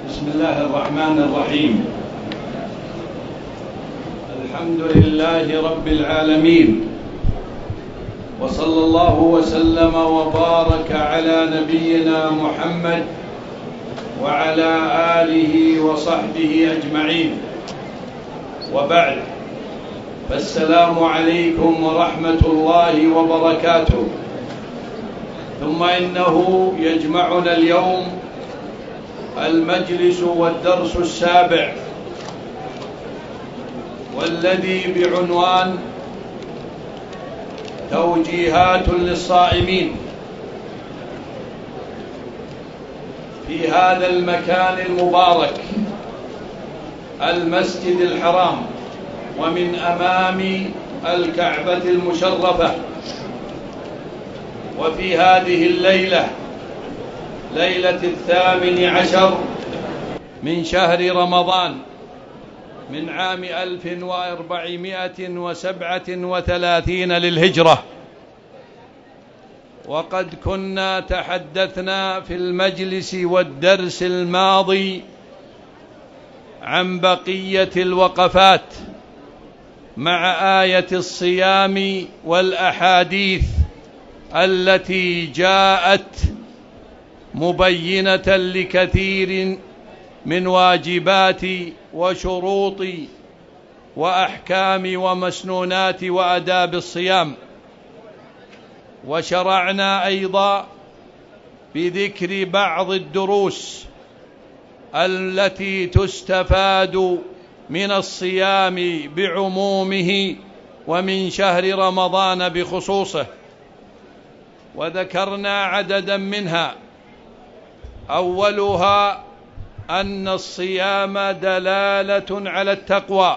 بسم الله الرحمن الرحيم. الحمد لله رب العالمين، وصلى الله وسلم وبارك على نبينا محمد وعلى آله وصحبه أجمعين، وبعد، فالسلام عليكم ورحمة الله وبركاته. ثم إنه يجمعنا اليوم المجلس والدرس السابع، والذي بعنوان توجيهات للصائمين. في هذا المكان المبارك، المسجد الحرام، ومن أمام الكعبة المشرفة، وفي هذه الليلة، ليلة 18 من شهر رمضان من عام 1437 للهجرة. وقد كنا تحدثنا في المجلس والدرس الماضي عن بقية الوقفات مع آية الصيام والأحاديث التي جاءت مبينة لكثير من واجبات وشروط وأحكام ومسنونات وآداب الصيام. وشرعنا أيضا بذكر بعض الدروس التي تستفاد من الصيام بعمومه ومن شهر رمضان بخصوصه، وذكرنا عددا منها. أولها أن الصيام دلالة على التقوى،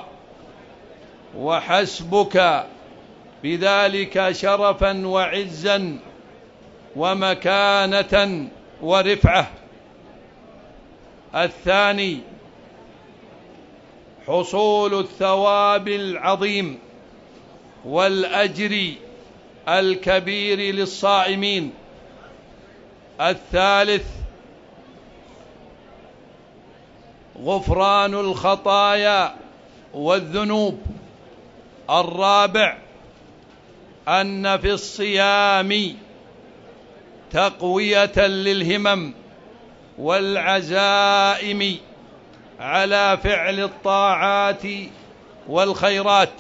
وحسبك بذلك شرفا وعزا ومكانة ورفعة. الثاني حصول الثواب العظيم والأجر الكبير للصائمين. الثالث غفران الخطايا والذنوب. الرابع أن في الصيام تقوية للهمم والعزائم على فعل الطاعات والخيرات.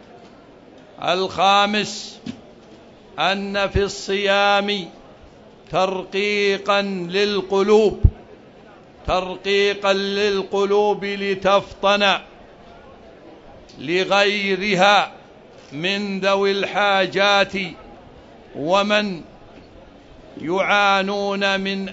الخامس أن في الصيام ترقيقا للقلوب لتفطن لغيرها من ذوي الحاجات ومن يعانون من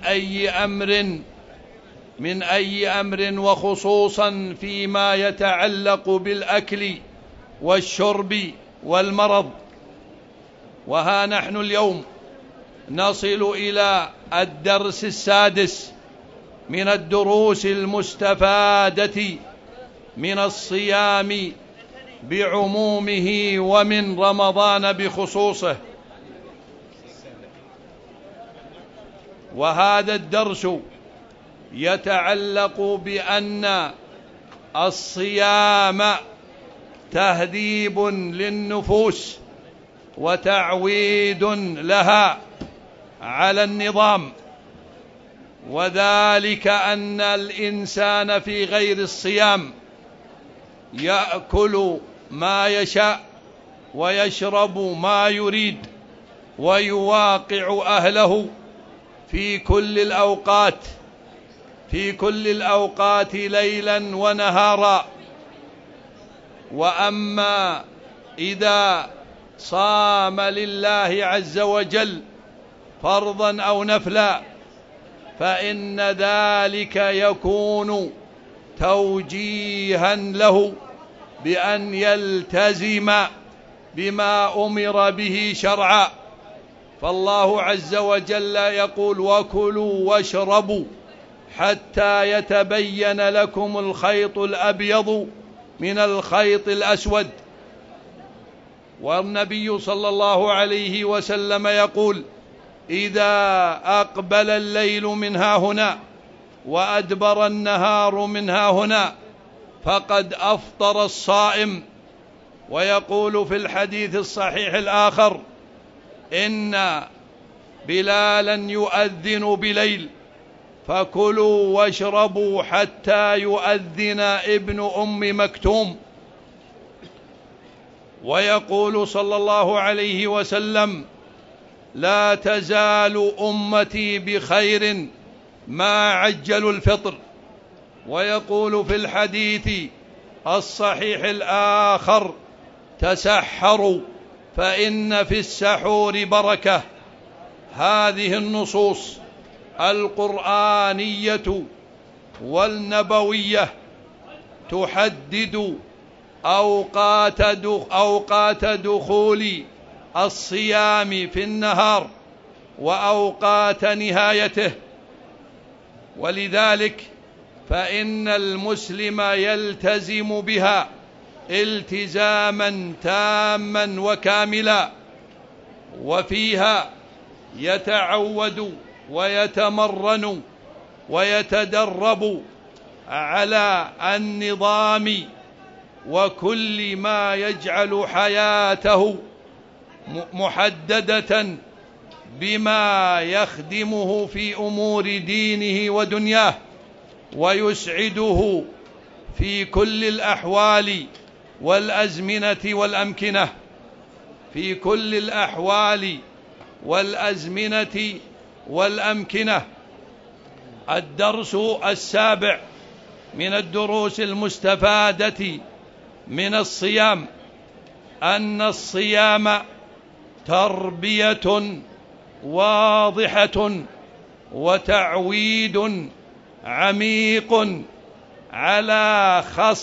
أي أمر وخصوصا فيما يتعلق بالأكل والشرب والمرض. وها نحن اليوم نصل إلى الدرس السادس من الدروس المستفادة من الصيام بعمومه ومن رمضان بخصوصه. وهذا الدرس يتعلق بأن الصيام تهذيب للنفوس وتعويد لها على النظام، وذلك أن الإنسان في غير الصيام يأكل ما يشاء ويشرب ما يريد ويواقع أهله في كل الأوقات ليلا ونهارا. وأما إذا صام لله عز وجل فرضا أو نفلا فإن ذلك يكون توجيها له بأن يلتزم بما أمر به شرعا. فالله عز وجل يقول: وكلوا واشربوا حتى يتبين لكم الخيط الأبيض من الخيط الأسود. والنبي صلى الله عليه وسلم يقول: إذا أقبل الليل من هاهنا وأدبر النهار من هاهنا فقد أفطر الصائم. ويقول في الحديث الصحيح الآخر: إن بلالا يؤذن بليل فكلوا واشربوا حتى يؤذن ابن أم مكتوم. ويقول صلى الله عليه وسلم: لا تزال أمتي بخير ما عجلوا الفطر. ويقول في الحديث الصحيح الآخر: تسحروا فإن في السحور بركة. هذه النصوص القرآنية والنبوية تحدد أوقات دخول الصيام في النهار وأوقات نهايته، ولذلك فإن المسلم يلتزم بها التزاما تاما وكاملا، وفيها يتعود ويتمرن ويتدرب على النظام وكل ما يجعل حياته محددة بما يخدمه في أمور دينه ودنياه ويسعده في كل الأحوال والأزمنة والأمكنة، في كل الأحوال والأزمنة والأمكنة. الدرس السابع من الدروس المستفادة من الصيام أن الصيام تربية واضحة وتعويد عميق على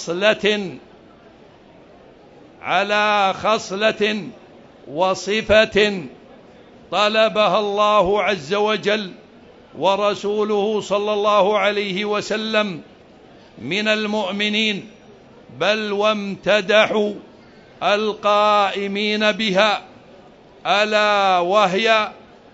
خصلة وصفة طلبها الله عز وجل ورسوله صلى الله عليه وسلم من المؤمنين، بل وامتدحوا القائمين بها، ألا وهي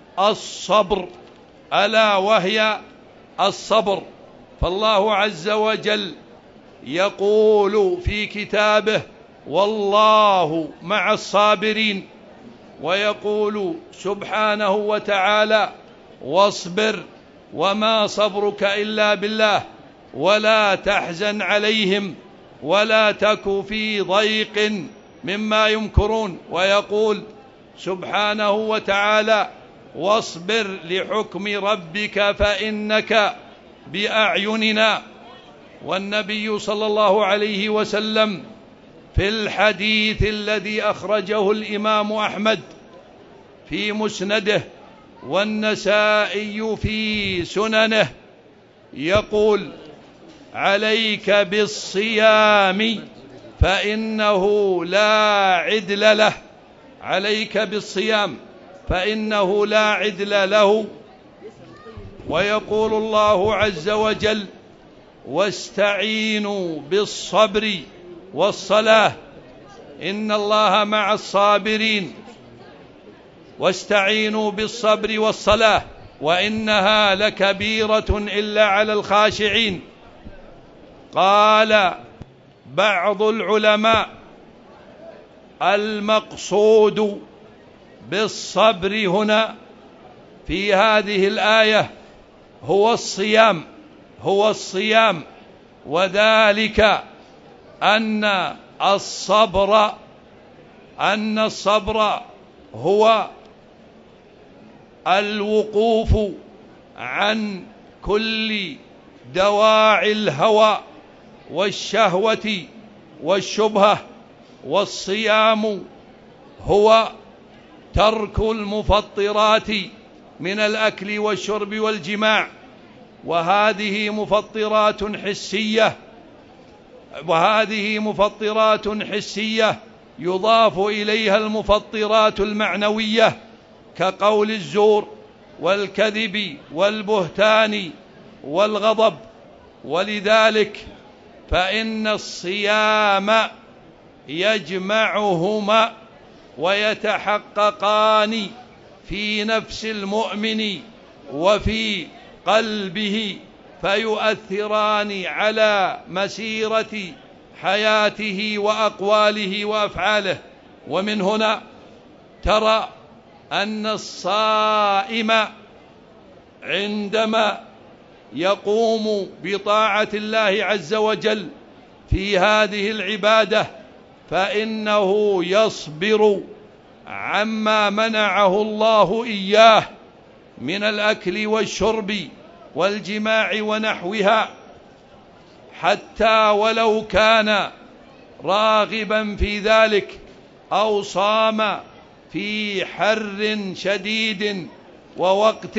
الصبر. فالله عز وجل يقول في كتابه: والله مع الصابرين. ويقول سبحانه وتعالى: واصبر وما صبرك إلا بالله ولا تحزن عليهم ولا تك في ضيق مما يمكرون. ويقول سبحانه وتعالى: واصبر لحكم ربك فإنك بأعيننا. والنبي صلى الله عليه وسلم في الحديث الذي أخرجه الإمام أحمد في مسنده والنسائي في سننه يقول: عليك بالصيام فإنه لا عدل له. عليك بالصيام فإنه لا عدل له. ويقول الله عز وجل: واستعينوا بالصبر والصلاة إن الله مع الصابرين. واستعينوا بالصبر والصلاة وإنها لكبيرة إلا على الخاشعين. قال بعض العلماء: المقصود بالصبر هنا في هذه الآية هو الصيام، وذلك أن الصبر هو الوقوف عن كل دواعي الهوى والشهوة والشبهة. والصيام هو ترك المفطرات من الأكل والشرب والجماع، وهذه مفطرات حسية يضاف إليها المفطرات المعنوية كقول الزور والكذب والبهتان والغضب. ولذلك فإن الصيام يجمعهما ويتحققان في نفس المؤمن وفي قلبه فيؤثران على مسيرة حياته وأقواله وأفعاله. ومن هنا ترى أن الصائم عندما يقوم بطاعة الله عز وجل في هذه العبادة فإنه يصبر عما منعه الله إياه من الأكل والشرب والجماع ونحوها، حتى ولو كان راغبا في ذلك أو صام في حر شديد ووقت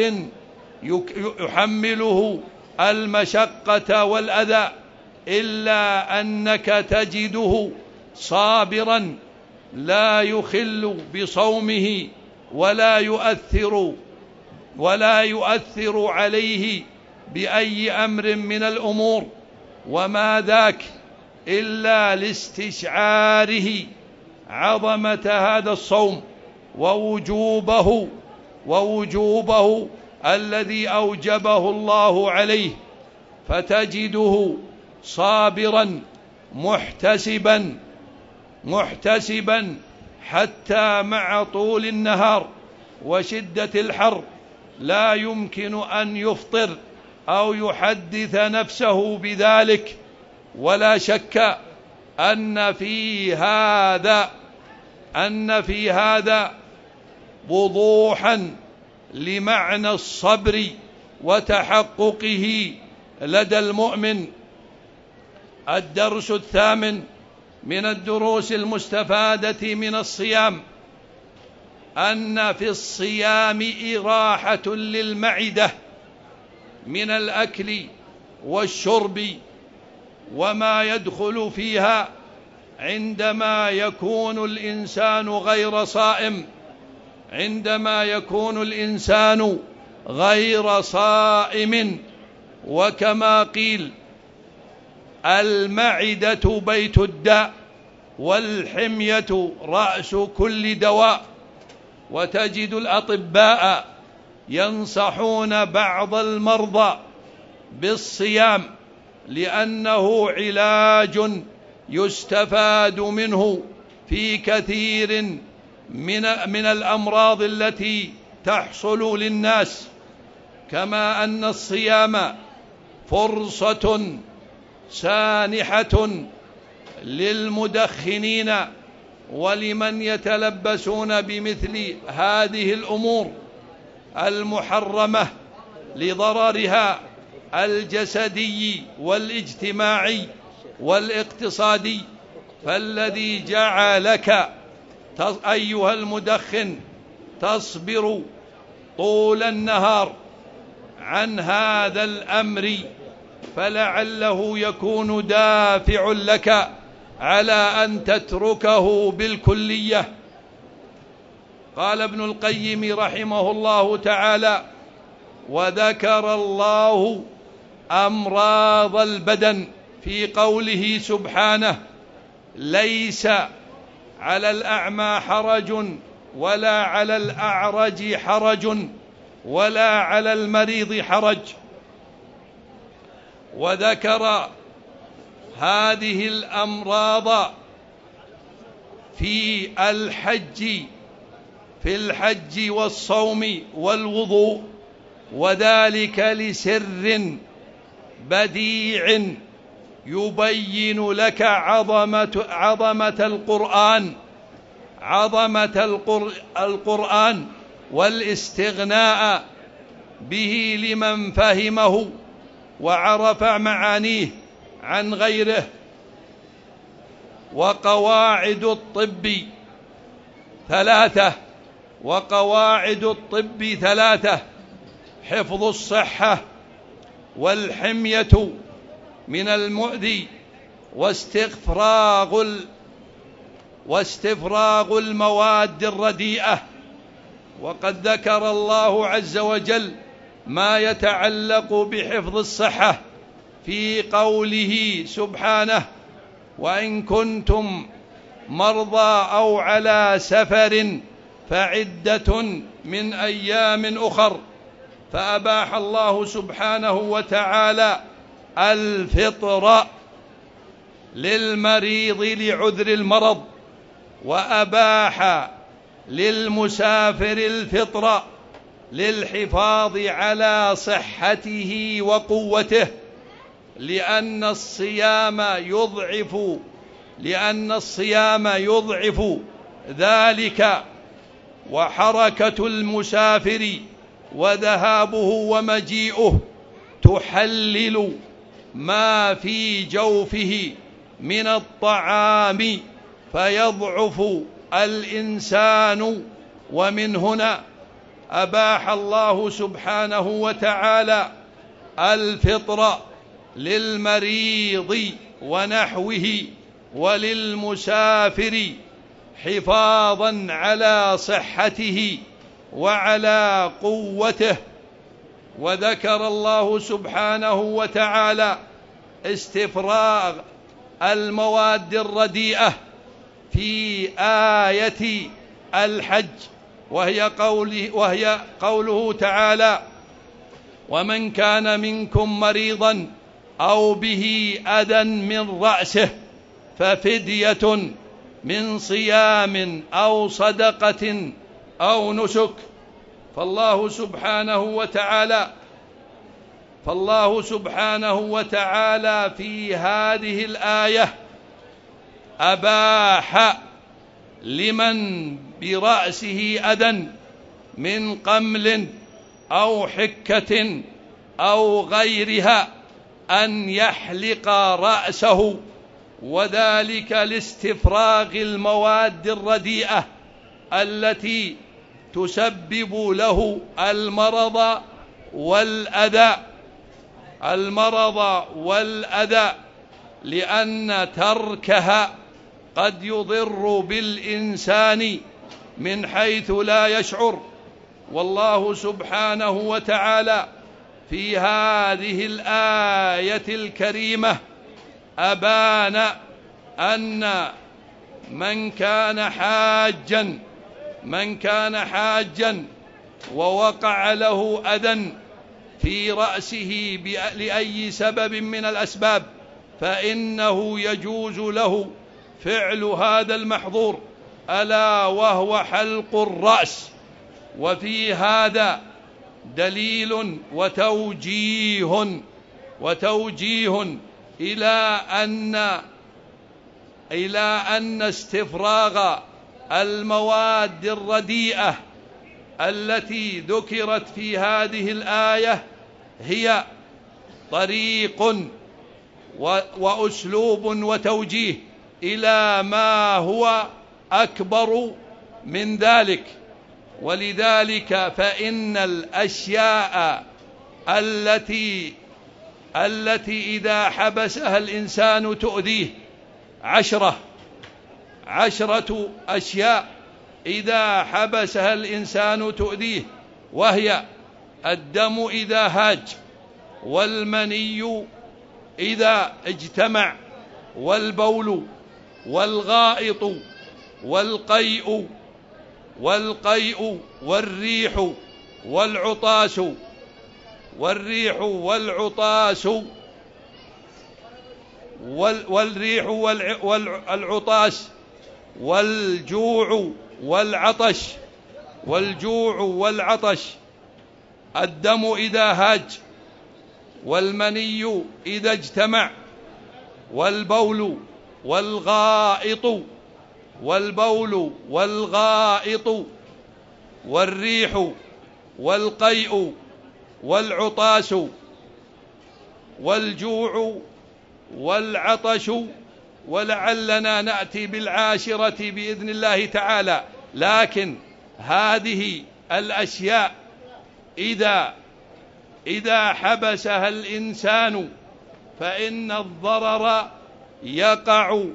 يحمله المشقة والأذى، إلا أنك تجده صابرا لا يخل بصومه ولا يؤثر عليه بأي أمر من الأمور، وما ذاك إلا لاستشعاره عظمة هذا الصوم ووجوبه الذي أوجبه الله عليه، فتجده صابرا محتسبا حتى مع طول النهار وشدة الحر لا يمكن أن يفطر أو يحدث نفسه بذلك. ولا شك أن في هذا وضوحا لمعنى الصبر وتحققه لدى المؤمن. الدرس الثامن من الدروس المستفادة من الصيام أن في الصيام إراحة للمعدة من الأكل والشرب وما يدخل فيها عندما يكون الإنسان غير صائم. وكما قيل: المعدة بيت الداء والحمية رأس كل دواء. وتجد الأطباء ينصحون بعض المرضى بالصيام لأنه علاج يستفاد منه في كثير من الأمراض التي تحصل للناس، كما أن الصيام فرصة سانحة للمدخنين ولمن يتلبسون بمثل هذه الأمور المحرمة لضررها الجسدي والاجتماعي والاقتصادي. فالذي جعلك أيها المدخن تصبر طول النهار عن هذا الأمر فلعله يكون دافع لك على أن تتركه بالكلية. قال ابن القيم رحمه الله تعالى: وذكر الله أمراض البدن في قوله سبحانه: ليس على الأعمى حرج ولا على الأعرج حرج ولا على المريض حرج. وذكر هذه الأمراض في الحج والصوم والوضوء، وذلك لسر بديع يبين لك عظمة القرآن والاستغناء به لمن فهمه وعرف معانيه عن غيره. وقواعد الطب ثلاثة: حفظ الصحة والحمية من المؤذي واستفراغ المواد الرديئة. وقد ذكر الله عز وجل ما يتعلق بحفظ الصحة في قوله سبحانه: وإن كنتم مرضى أو على سفر فعدة من أيام أخر. فأباح الله سبحانه وتعالى الفطر للمريض لعذر المرض، وأباح للمسافر الفطر للحفاظ على صحته وقوته، لأن الصيام يضعف ذلك، وحركة المسافر وذهابه ومجيئه تحلل ما في جوفه من الطعام فيضعف الإنسان. ومن هنا أباح الله سبحانه وتعالى الفطر للمريض ونحوه وللمسافر حفاظا على صحته وعلى قوته. وذكر الله سبحانه وتعالى استفراغ المواد الرديئة في آية الحج، وهي قوله تعالى: ومن كان منكم مريضا أو به أذى من رأسه ففدية من صيام أو صدقة أو نسك. فالله سبحانه وتعالى في هذه الآية أباح لمن برأسه أذى من قمل أو حكة أو غيرها أن يحلق رأسه، وذلك لاستفراغ المواد الرديئة التي تسبب له المرض والأذى، لأن تركها قد يضر بالإنسان من حيث لا يشعر. والله سبحانه وتعالى في هذه الآية الكريمة أبان أن من كان حاجا ووقع له أذى في رأسه لأي سبب من الأسباب فإنه يجوز له فعل هذا المحظور، ألا وهو حلق الرأس. وفي هذا دليل وتوجيه إلى أن استفراغ المواد الرديئة التي ذكرت في هذه الآية هي طريق وأسلوب وتوجيه إلى ما هو أكبر من ذلك. ولذلك فإن الأشياء التي إذا حبسها الإنسان تؤذيه 10 أشياء إذا حبسها الإنسان تؤذيه، وهي: الدم إذا هاج، والمني إذا اجتمع، والبول، والغائط، والقيء، والريح والعطاس، والجوع والعطش. الدم إذا هاج، والمني إذا اجتمع، والبول والغائط، والريح والقيء والعطاس والجوع والعطش. ولعلنا نأتي بالعاشرة بإذن الله تعالى. لكن هذه الأشياء إذا حبسها الإنسان فإن الضرر يقع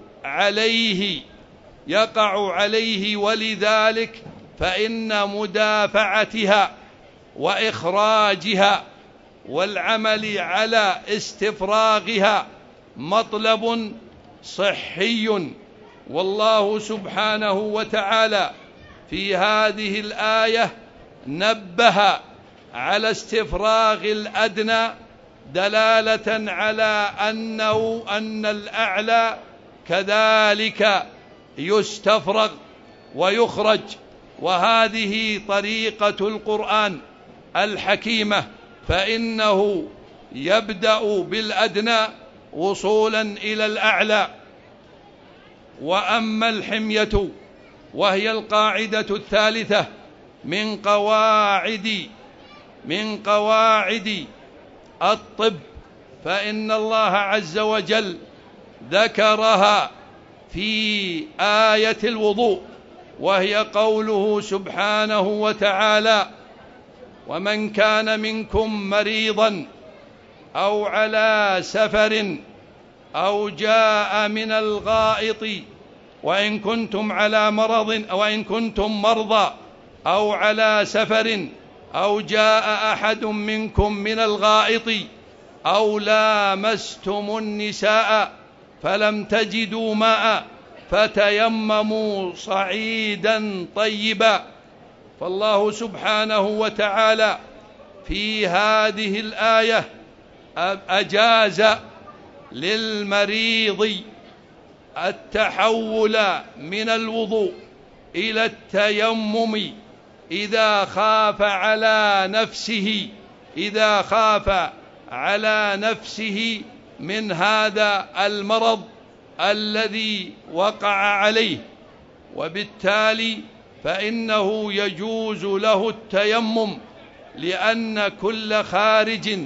عليه، ولذلك فإن مدافعتها وإخراجها والعمل على استفراغها مطلب صحي. والله سبحانه وتعالى في هذه الآية نبه على استفراغ الأدنى دلالة على أن الأعلى كذلك يستفرغ ويخرج. وهذه طريقة القرآن الحكيمة، فإنه يبدأ بالأدنى وصولا إلى الأعلى. وأما الحمية وهي القاعدة الثالثة من قواعد الطب، فإن الله عز وجل ذكرها في آية الوضوء، وهي قوله سبحانه وتعالى: ومن كان منكم مريضا أو على سفر أو جاء من الغائط وإن كنتم مرضى أو على سفر أو جاء أحد منكم من الغائط أو لامستم النساء فلم تجدوا ماء فتيمموا صعيدا طيبا. فالله سبحانه وتعالى في هذه الآية أجاز للمريض التحول من الوضوء إلى التيمم إذا خاف على نفسه من هذا المرض الذي وقع عليه، وبالتالي فإنه يجوز له التيمم، لأن كل خارج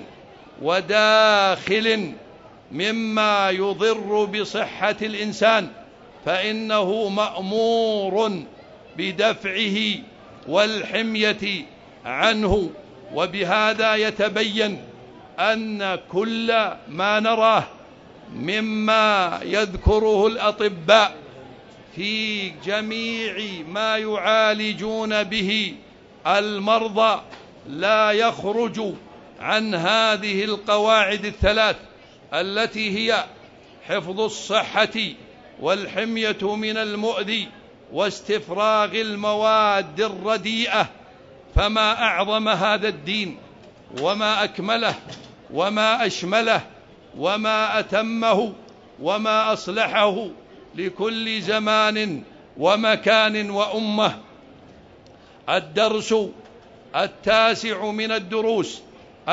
وداخل مما يضر بصحة الإنسان فإنه مأمور بدفعه والحمية عنه. وبهذا يتبين أن كل ما نراه مما يذكره الأطباء في جميع ما يعالجون به المرضى لا يخرج عن هذه القواعد الثلاث، التي هي حفظ الصحة والحمية من المؤذي واستفراغ المواد الرديئة. فما أعظم هذا الدين وما أكمله وما أشمله وما أتمه وما أصلحه لكل زمان ومكان وأمة. الدرس التاسع من الدروس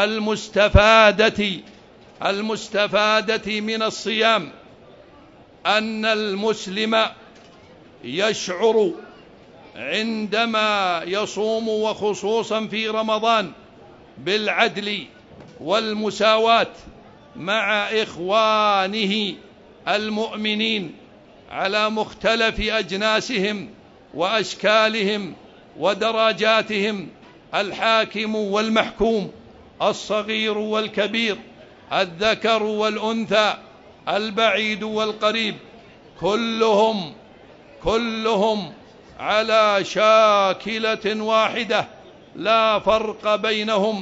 المستفادة من الصيام أن المسلم يشعر عندما يصوم، وخصوصا في رمضان، بالعدل والمساواة مع إخوانه المؤمنين على مختلف أجناسهم وأشكالهم ودرجاتهم، الحاكم والمحكوم، الصغير والكبير، الذكر والأنثى، البعيد والقريب، كلهم على شاكلة واحدة لا فرق بينهم،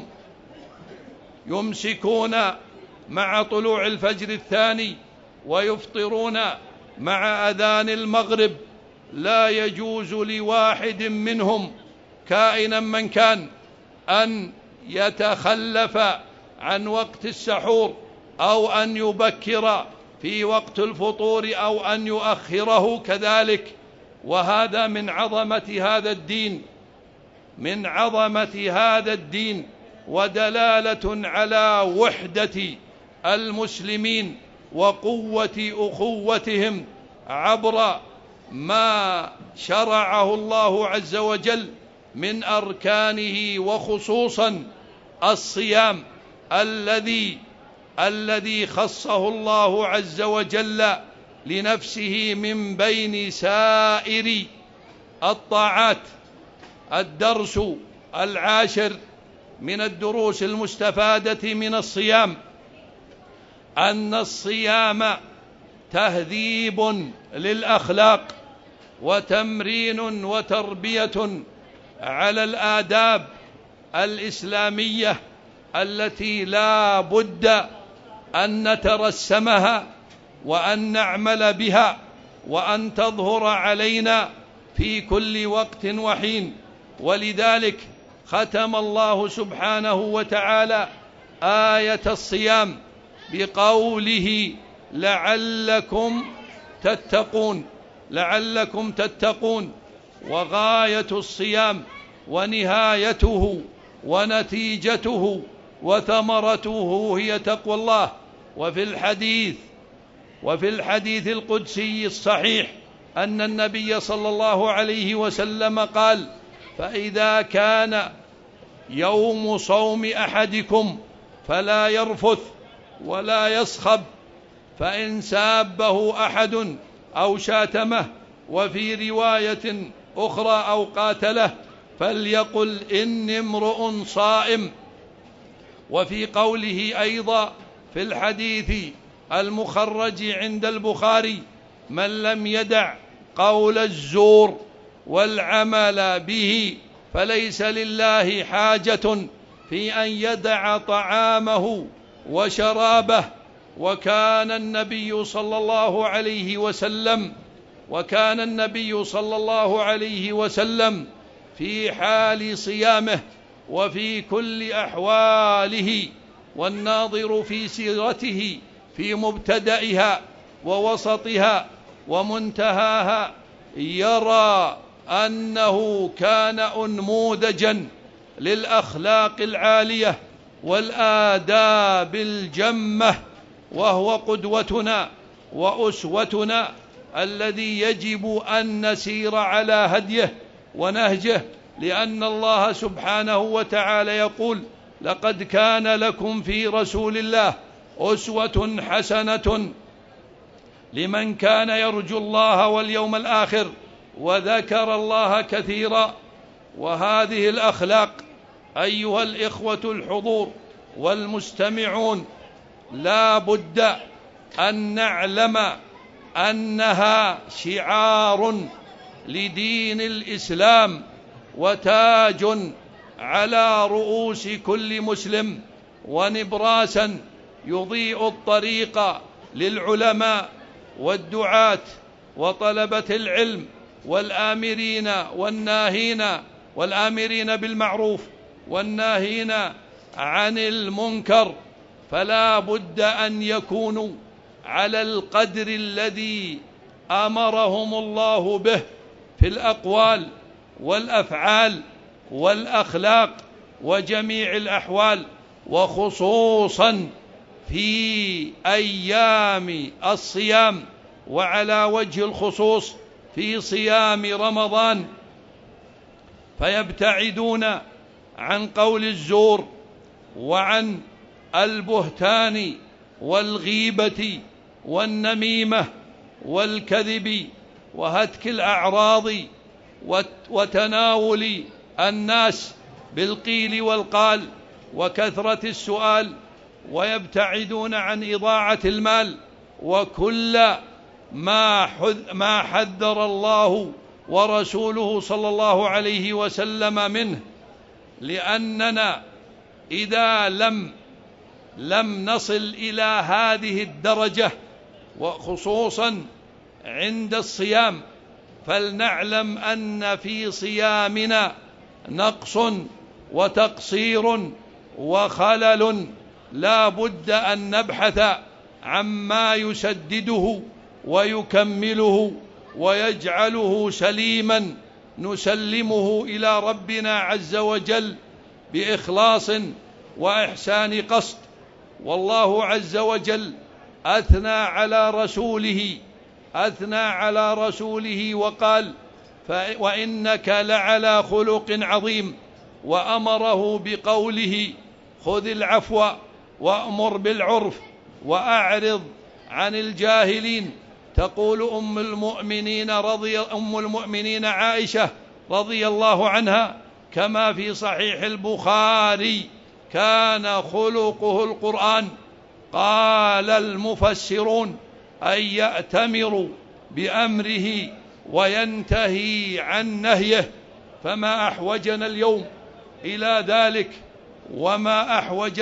يمسكون مع طلوع الفجر الثاني ويفطرون مع أذان المغرب. لا يجوز لواحد منهم كائنا من كان أن يتخلف عن وقت السحور أو أن يبكر في وقت الفطور أو أن يؤخره كذلك. وهذا من عظمة هذا الدين ودلالة على وحدة المسلمين وقوة أخوتهم عبر ما شرعه الله عز وجل من أركانه، وخصوصا الصيام الذي خصه الله عز وجل لنفسه من بين سائر الطاعات. الدرس العاشر من الدروس المستفادة من الصيام أن الصيام تهذيب للأخلاق وتمرين وتربية على الآداب الإسلامية التي لا بد أن نترسمها وأن نعمل بها وأن تظهر علينا في كل وقت وحين. ولذلك ختم الله سبحانه وتعالى آية الصيام بقوله لعلكم تتقون، لعلكم تتقون. وغاية الصيام ونهايته ونتيجته وثمرته هي تقوى الله. وفي الحديث القدسي الصحيح أن النبي صلى الله عليه وسلم قال: فإذا كان يوم صوم أحدكم فلا يرفث ولا يصخب، فإن سابه أحد أو شاتمه، وفي رواية أخرى أو قاتله، فليقل إني امرؤ صائم. وفي قوله أيضا في الحديث المخرج عند البخاري: من لم يدع قول الزور والعمل به فليس لله حاجة في أن يدع طعامه وشرابه. وكان النبي صلى الله عليه وسلم في حال صيامه وفي كل أحواله، والناظر في سيرته في مبتدئها ووسطها ومنتهاها يرى أنه كان أنموذجا للأخلاق العالية والآداب الجمة، وهو قدوتنا وأسوتنا الذي يجب أن نسير على هديه ونهجه، لأن الله سبحانه وتعالى يقول: لقد كان لكم في رسول الله أسوة حسنة لمن كان يرجو الله واليوم الآخر وذكر الله كثيرا. وهذه الأخلاق أيها الإخوة الحضور والمستمعون لا بد أن نعلم أنها شعار لدين الإسلام وتاج على رؤوس كل مسلم، ونبراسا يضيء الطريق للعلماء والدعاة وطلبة العلم والآمرين بالمعروف والناهين عن المنكر. فلا بد أن يكونوا على القدر الذي أمرهم الله به في الأقوال والأفعال والأخلاق وجميع الأحوال، وخصوصا في أيام الصيام، وعلى وجه الخصوص في صيام رمضان، فيبتعدون عن قول الزور وعن البهتان والغيبة والنميمة والكذب وهتك الأعراض وتناول الناس بالقيل والقال وكثرة السؤال، ويبتعدون عن إضاعة المال وكل ما حذر الله ورسوله صلى الله عليه وسلم منه. لأننا إذا لم نصل إلى هذه الدرجة، وخصوصا عند الصيام، فلنعلم أن في صيامنا نقص وتقصير وخلل، لا بد أن نبحث عما يسدده ويكمله ويجعله سليما نسلمه إلى ربنا عز وجل بإخلاص وإحسان قصد. والله عز وجل أثنى على رسوله وقال: وإنك لعلى خلق عظيم، وأمره بقوله: خذ العفو وأمر بالعرف وأعرض عن الجاهلين. تقول أم المؤمنين عائشة رضي الله عنها كما في صحيح البخاري: كان خلقه القرآن. قال المفسرون: أن يأتمر بأمره وينتهي عن نهيه. فما أحوجنا اليوم إلى ذلك، وما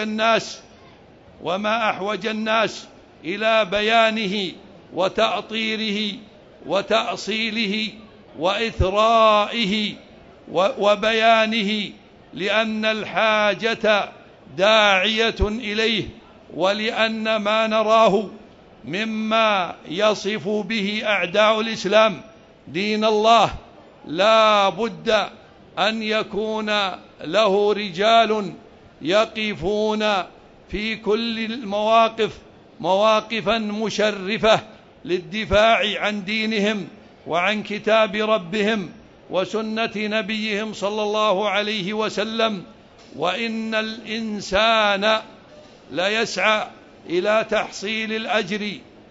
أحوج الناس إلى بيانه وتأطيره وتأصيله وإثرائه وبيانه لأن الحاجة داعية إليه، ولأن ما نراه مما يصف به أعداء الإسلام دين الله لا بد أن يكون له رجال يقفون في كل المواقف مواقفا مشرفة للدفاع عن دينهم وعن كتاب ربهم وسنة نبيهم صلى الله عليه وسلم. وإن الإنسان ليسعى إلى تحصيل الأجر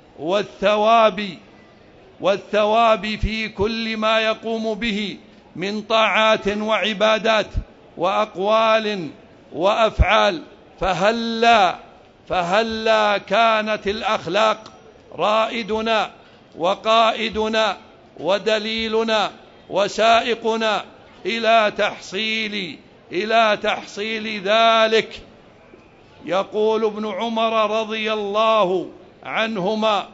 والثواب في كل ما يقوم به من طاعات وعبادات وأقوال وأفعال، فهلا كانت الأخلاق رائدنا وقائدنا ودليلنا وسائقنا إلى تحصيل ذلك. يقول ابن عمر رضي الله عنهما: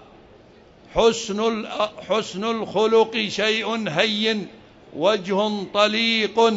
حسن الخلق شيء هين، وجه طليق،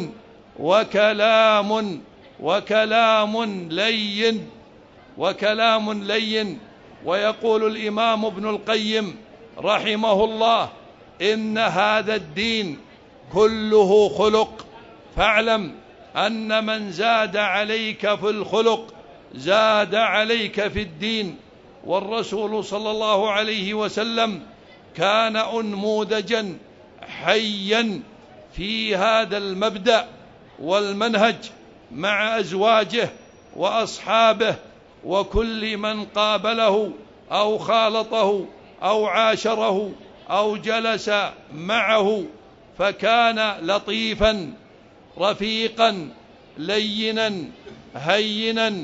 وكلام لين. ويقول الإمام ابن القيم رحمه الله: إن هذا الدين كله خلق، فاعلم أن من زاد عليك في الخلق زاد عليك في الدين. والرسول صلى الله عليه وسلم كان أنموذجا حيا في هذا المبدأ والمنهج مع أزواجه وأصحابه وكل من قابله أو خالطه أو عاشره أو جلس معه، فكان لطيفا رفيقا لينا هينا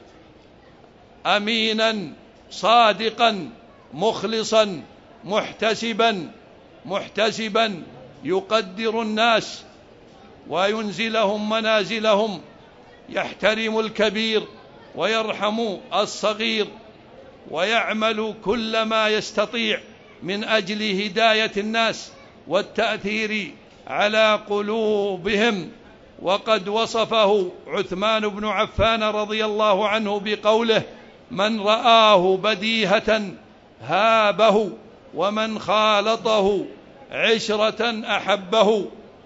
أمينا صادقا مخلصا محتسبا يقدر الناس وينزلهم منازلهم، يحترم الكبير ويرحم الصغير، ويعمل كل ما يستطيع من أجل هداية الناس والتأثير على قلوبهم. وقد وصفه عثمان بن عفان رضي الله عنه بقوله: من رآه بديهة هابه، ومن خالطه عشرة أحبه.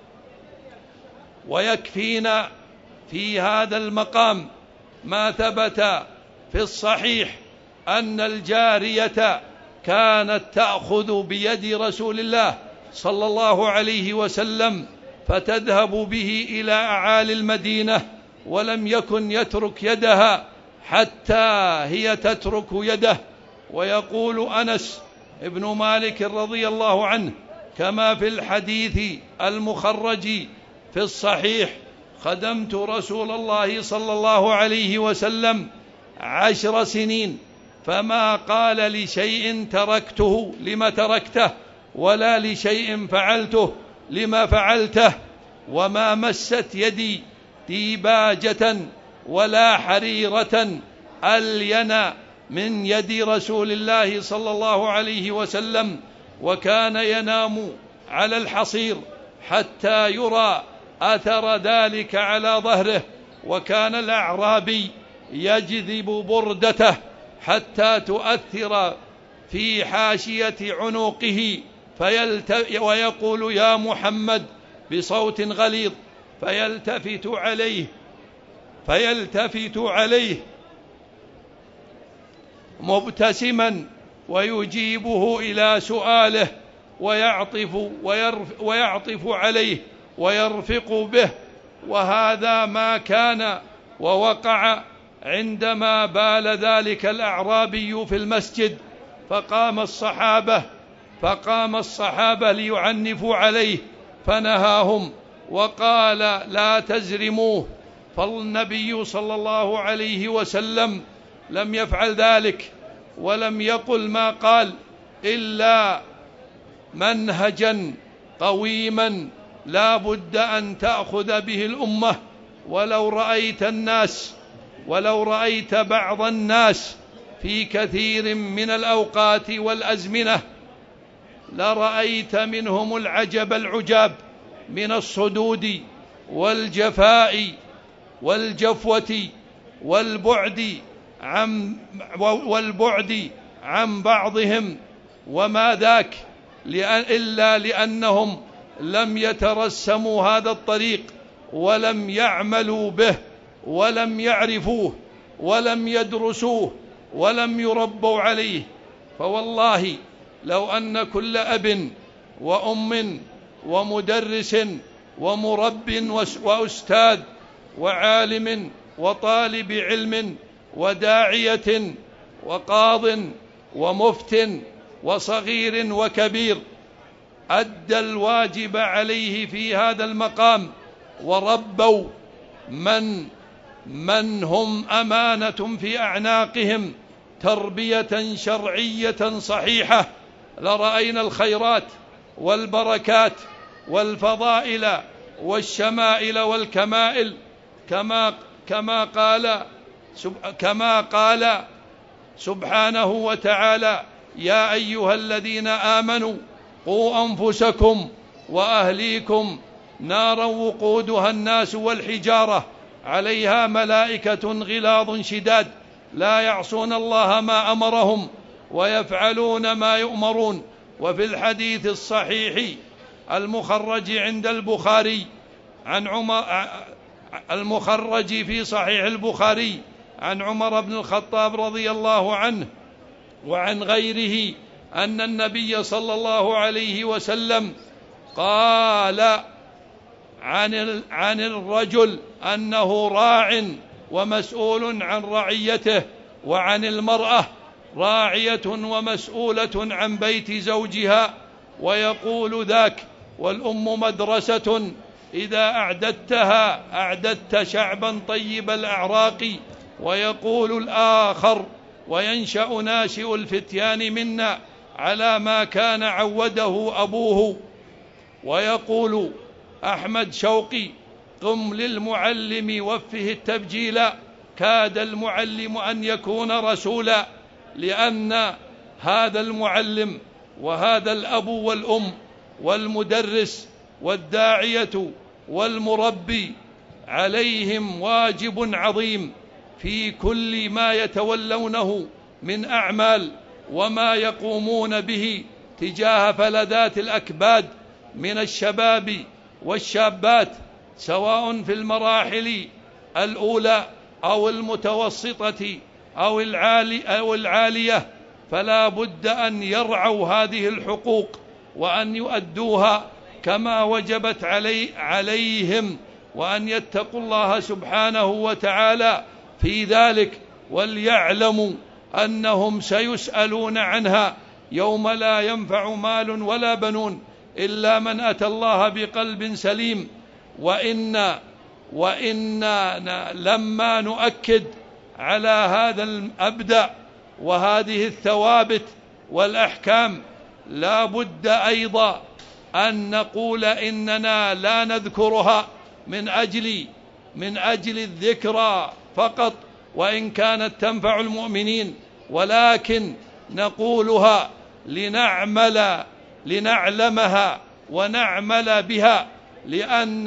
ويكفينا في هذا المقام ما ثبت في الصحيح أن الجارية كانت تأخذ بيد رسول الله صلى الله عليه وسلم فتذهب به إلى أعالي المدينة، ولم يكن يترك يدها حتى هي تترك يده. ويقول أنس ابن مالك رضي الله عنه كما في الحديث المخرج في الصحيح: خدمت رسول الله صلى الله عليه وسلم 10 سنين، فما قال لشيء تركته لما تركته، ولا لشيء فعلته لما فعلته، وما مست يدي ديباجة ولا حريرة ألين من يد رسول الله صلى الله عليه وسلم. وكان ينام على الحصير حتى يرى أثر ذلك على ظهره، وكان الأعرابي يجذب بردته حتى تؤثر في حاشية عنقه ويقول: يا محمد، بصوت غليظ، فيلتفت عليه مبتسما ويجيبه إلى سؤاله، ويعطف عليه ويرفق به. وهذا ما كان ووقع عندما بال ذلك الأعرابي في المسجد، فقام الصحابة ليعنفوا عليه، فنهاهم وقال: لا تزرموه. فالنبي صلى الله عليه وسلم لم يفعل ذلك، ولم يقل ما قال، إلا منهجا قويما لا بد أن تأخذ به الأمة. ولو رأيت بعض الناس في كثير من الأوقات والأزمنة لرأيت منهم العجاب من الصدود والجفاء والجفوة والبعد عن بعضهم، وما ذاك إلا لأنهم لم يترسموا هذا الطريق ولم يعملوا به ولم يعرفوه ولم يدرسوه ولم يربوا عليه. فوالله لو أن كل أب وأم ومدرس ومرب وأستاذ وعالم وطالب علم وداعية وقاض ومفت وصغير وكبير أدى الواجب عليه في هذا المقام وربوا من هم أمانة في أعناقهم تربية شرعية صحيحة، لرأينا الخيرات والبركات والفضائل والشمائل والكمائل كما قال سبحانه وتعالى: يا أيها الذين آمنوا قوا أنفسكم وأهليكم نارا وقودها الناس والحجارة عليها ملائكة غلاظ شداد لا يعصون الله ما أمرهم ويفعلون ما يؤمرون. وفي الحديث الصحيح المخرج عند البخاري المخرج في صحيح البخاري عن عمر بن الخطاب رضي الله عنه وعن غيره أن النبي صلى الله عليه وسلم قال عن الرجل أنه راع ومسؤول عن رعيته، وعن المرأة راعية ومسؤولة عن بيت زوجها، ويقول ذاك: والأم مدرسة إذا أعددتها أعددت شعبا طيب الأعراق. ويقول الآخر: وينشأ ناشئ الفتيان منا على ما كان عوده أبوه. ويقول أحمد شوقي: قم للمعلم وفه التبجيلا، كاد المعلم أن يكون رسولا. لأن هذا المعلم وهذا الأب والأم والمدرس والداعية والمربي عليهم واجب عظيم في كل ما يتولونه من أعمال وما يقومون به تجاه فلذات الأكباد من الشباب والشابات، سواء في المراحل الأولى أو المتوسطة أو العالية. فلا بد أن يرعوا هذه الحقوق وأن يؤدوها كما وجبت عليهم، وأن يتقوا الله سبحانه وتعالى في ذلك، وليعلموا أنهم سيسألون عنها يوم لا ينفع مال ولا بنون إلا من أتى الله بقلب سليم. وإنا لما نؤكد على هذا المبدأ وهذه الثوابت والأحكام لا بد أيضا أن نقول إننا لا نذكرها من أجل الذكرى فقط، وإن كانت تنفع المؤمنين، ولكن نقولها لنعلمها ونعمل بها، لأن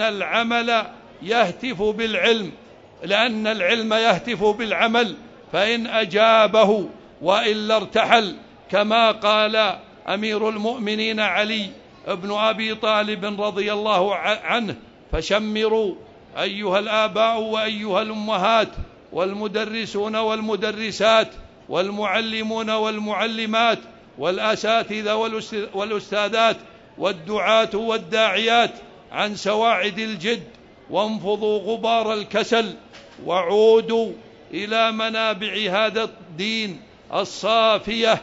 العلم يهتف بالعمل، فإن أجابه وإلا ارتحل، كما قال أمير المؤمنين علي ابن أبي طالب رضي الله عنه: فشمروا أيها الآباء وأيها الأمهات والمدرسون والمدرسات والمعلمون والمعلمات والأساتذة والأستاذات والدعاة والداعيات عن سواعد الجد، وانفضوا غبار الكسل، وعودوا إلى منابع هذا الدين الصافية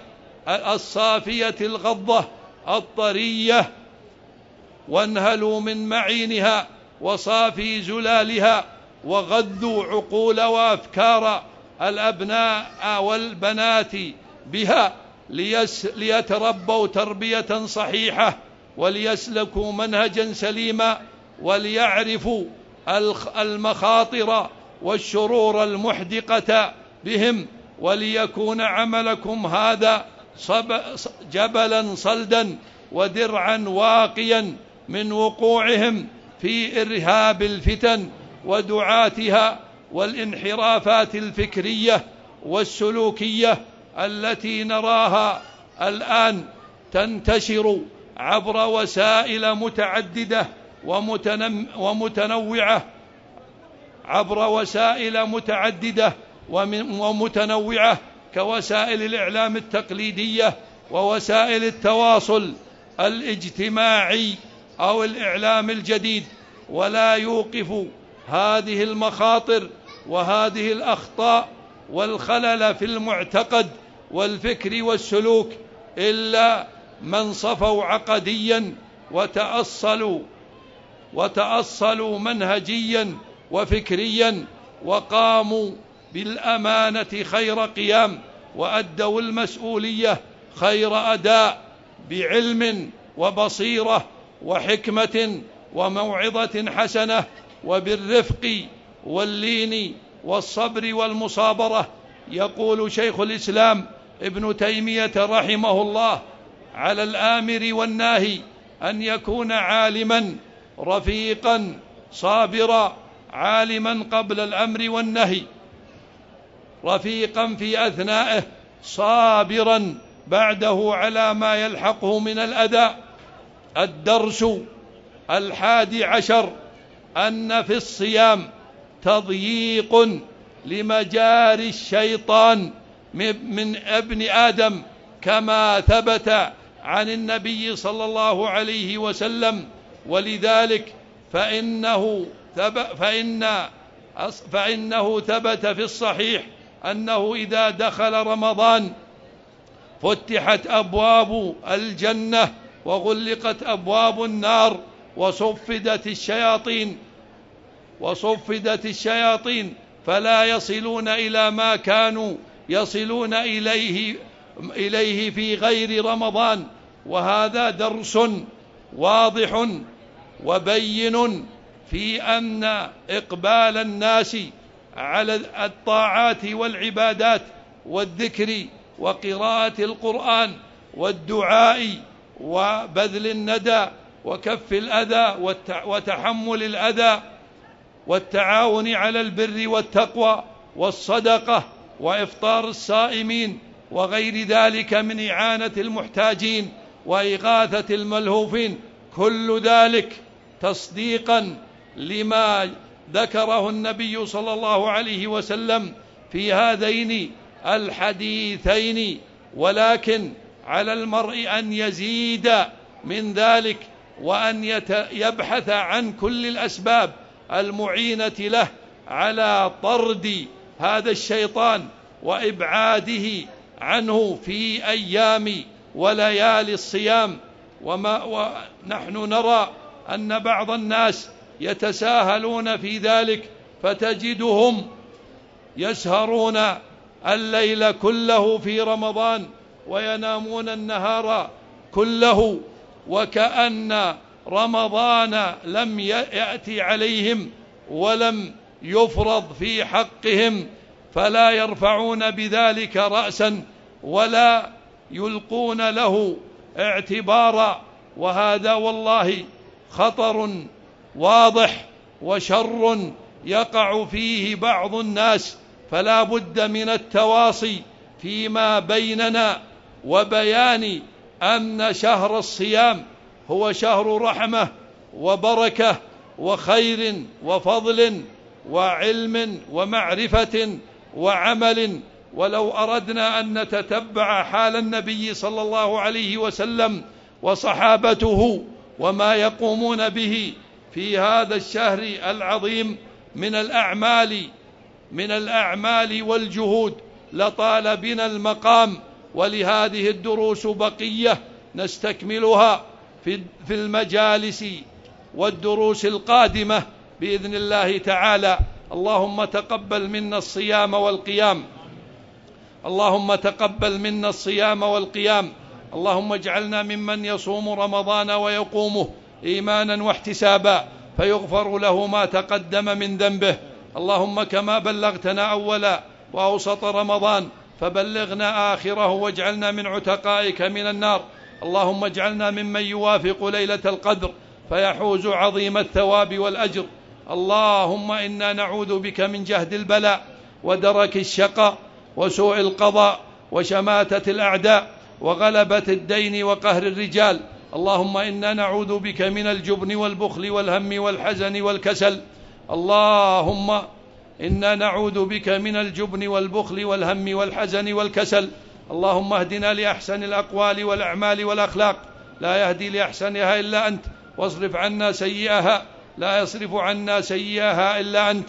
الغضة الطرية، وانهلوا من معينها وصافي زلالها، وغذوا عقول وأفكار الأبناء والبنات بها، ليتربوا تربية صحيحة، وليسلكوا منهجا سليما، وليعرفوا المخاطر والشرور المحدقة بهم، وليكون عملكم هذا جبلا صلدا ودرعا واقيا من وقوعهم في إرهاب الفتن ودعاتها والانحرافات الفكرية والسلوكية التي نراها الآن تنتشر عبر وسائل متعددة ومتنوعة كوسائل الإعلام التقليدية ووسائل التواصل الاجتماعي أو الإعلام الجديد، ولا يوقف هذه المخاطر وهذه الأخطاء والخلل في المعتقد والفكر والسلوك إلا من صفوا عقديا وتأصلوا منهجيا وفكريا، وقاموا بالأمانة خير قيام، وأدوا المسؤولية خير أداء، بعلم وبصيرة وحكمة وموعظة حسنة، وبالرفق واللين والصبر والمصابرة. يقول شيخ الإسلام ابن تيمية رحمه الله: على الآمر والناهي أن يكون عالما رفيقا صابرا، عالما قبل الأمر والنهي، رفيقا في أثنائه، صابرا بعده على ما يلحقه من الأذى. الدرس 11: أن في الصيام تضييق لمجاري الشيطان من ابن آدم، كما ثبت عن النبي صلى الله عليه وسلم، ولذلك فإنه ثبت في الصحيح أنه إذا دخل رمضان فتحت أبواب الجنة وغلقت أبواب النار وصفدت الشياطين فلا يصلون إلى ما كانوا يصلون إليه في غير رمضان. وهذا درس واضح وبين في أن إقبال الناس على الطاعات والعبادات والذكر وقراءة القرآن والدعاء وبذل الندى وكف الأذى وتحمل الأذى والتعاون على البر والتقوى والصدقة وإفطار الصائمين وغير ذلك من إعانة المحتاجين وإغاثة الملهوفين، كل ذلك تصديقا لما ذكره النبي صلى الله عليه وسلم في هذين الحديثين. ولكن على المرء أن يزيد من ذلك وأن يبحث عن كل الأسباب المعينة له على طرد هذا الشيطان وإبعاده عنه في أيام وليالي الصيام. ونحن نرى أن بعض الناس يتساهلون في ذلك، فتجدهم يسهرون الليل كله في رمضان وينامون النهار كله، وكأن رمضان لم يأتي عليهم ولم يفرض في حقهم، فلا يرفعون بذلك رأسا ولا يلقون له اعتبارا. وهذا والله خطر واضح وشر يقع فيه بعض الناس، فلا بد من التواصي فيما بيننا وبيان أن شهر الصيام هو شهر رحمة وبركة وخير وفضل وعلم ومعرفة وعمل. ولو أردنا أن نتتبع حال النبي صلى الله عليه وسلم وصحابته وما يقومون به في هذا الشهر العظيم من الأعمال والجهود لطال بنا المقام. ولهذه الدروس بقية نستكملها في المجالس والدروس القادمة بإذن الله تعالى. اللهم تقبل منا الصيام والقيام، اللهم تقبل منا الصيام والقيام، اللهم اجعلنا ممن يصوم رمضان ويقومه إيمانا واحتسابا فيغفر له ما تقدم من ذنبه. اللهم كما بلغتنا أول وأوسط رمضان فبلغنا آخره واجعلنا من عتقائك من النار. اللهم اجعلنا ممن يوافق ليلة القدر فيحوز عظيم الثواب والأجر. اللهم إنا نعوذ بك من جهد البلاء ودرك الشقاء وسوء القضاء وشماتة الأعداء وغلبة الدين وقهر الرجال. اللهم إنا نعوذ بك من الجبن والبخل والهم والحزن والكسل. اللهم إنا نعوذ بك من الجبن والبخل والهم والحزن والكسل. اللهم اهدنا لأحسن الأقوال والأعمال والأخلاق، لا يهدي لأحسنها إلا أنت، واصرف عنا سيئها، لا يصرف عنا سيئها إلا أنت.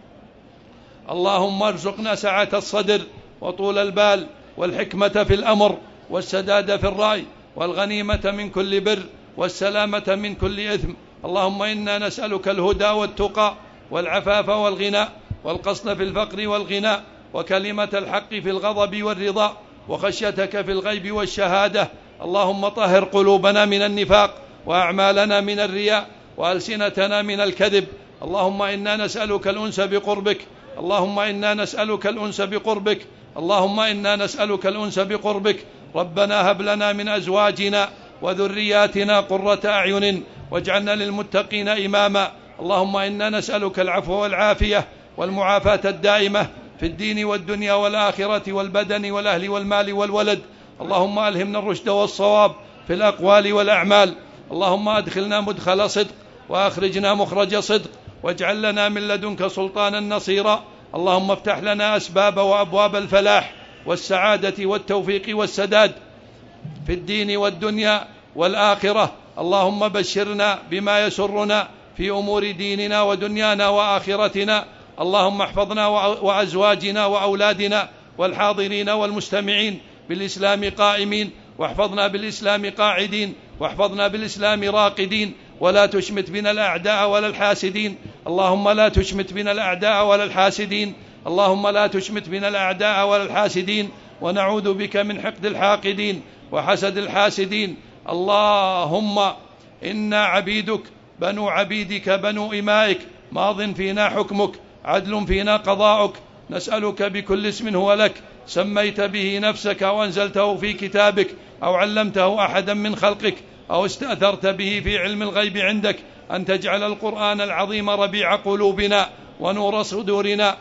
اللهم ارزقنا سعة الصدر وطول البال والحكمة في الأمر والسداد في الرأي والغنيمة من كل بر والسلامة من كل إثم. اللهم إنا نسألك الهدى والتقى والعفاف والغنى والقصد في الفقر والغنى وكلمة الحق في الغضب والرضا وخشيتك في الغيب والشهادة. اللهم طهر قلوبنا من النفاق وأعمالنا من الرياء وألسنتنا من الكذب. اللهم إنا نسألك الأنس بقربك، اللهم إنا نسألك الأنس بقربك، اللهم إنا نسألك الأنس بقربك. ربنا هب لنا من أزواجنا وذرياتنا قرة أعين واجعلنا للمتقين إماما. اللهم إنا نسألك العفو والعافية والمعافاة الدائمة في الدين والدنيا والآخرة والبدن والأهل والمال والولد. اللهم ألهمنا الرشد والصواب في الأقوال والأعمال. اللهم أدخلنا مدخل صدق وأخرجنا مخرج صدق واجعل لنا من لدنك سلطانا نصيرا. اللهم افتح لنا أسباب وأبواب الفلاح والسعادة والتوفيق والسداد في الدين والدنيا والآخرة. اللهم بشرنا بما يسرنا في أمور ديننا ودنيانا وآخرتنا. اللهم احفظنا وأزواجنا وأولادنا والحاضرين والمستمعين بالإسلام قائمين، واحفظنا بالإسلام قاعدين، واحفظنا بالإسلام راقدين، ولا تشمت بنا الأعداء ولا الحاسدين. اللهم لا تشمت بنا الأعداء ولا الحاسدين، اللهم لا تشمت بنا الأعداء ولا الحاسدين، ونعوذ بك من حقد الحاقدين وحسد الحاسدين. اللهم إنا عبيدك بنو عبيدك بنو إمائك، ماض فينا حكمك، عدل فينا قضاؤك، نسألك بكل اسم هو لك سميت به نفسك أو أنزلته في كتابك أو علمته أحدا من خلقك أو استأثرت به في علم الغيب عندك، أن تجعل القرآن العظيم ربيع قلوبنا ونور صدورنا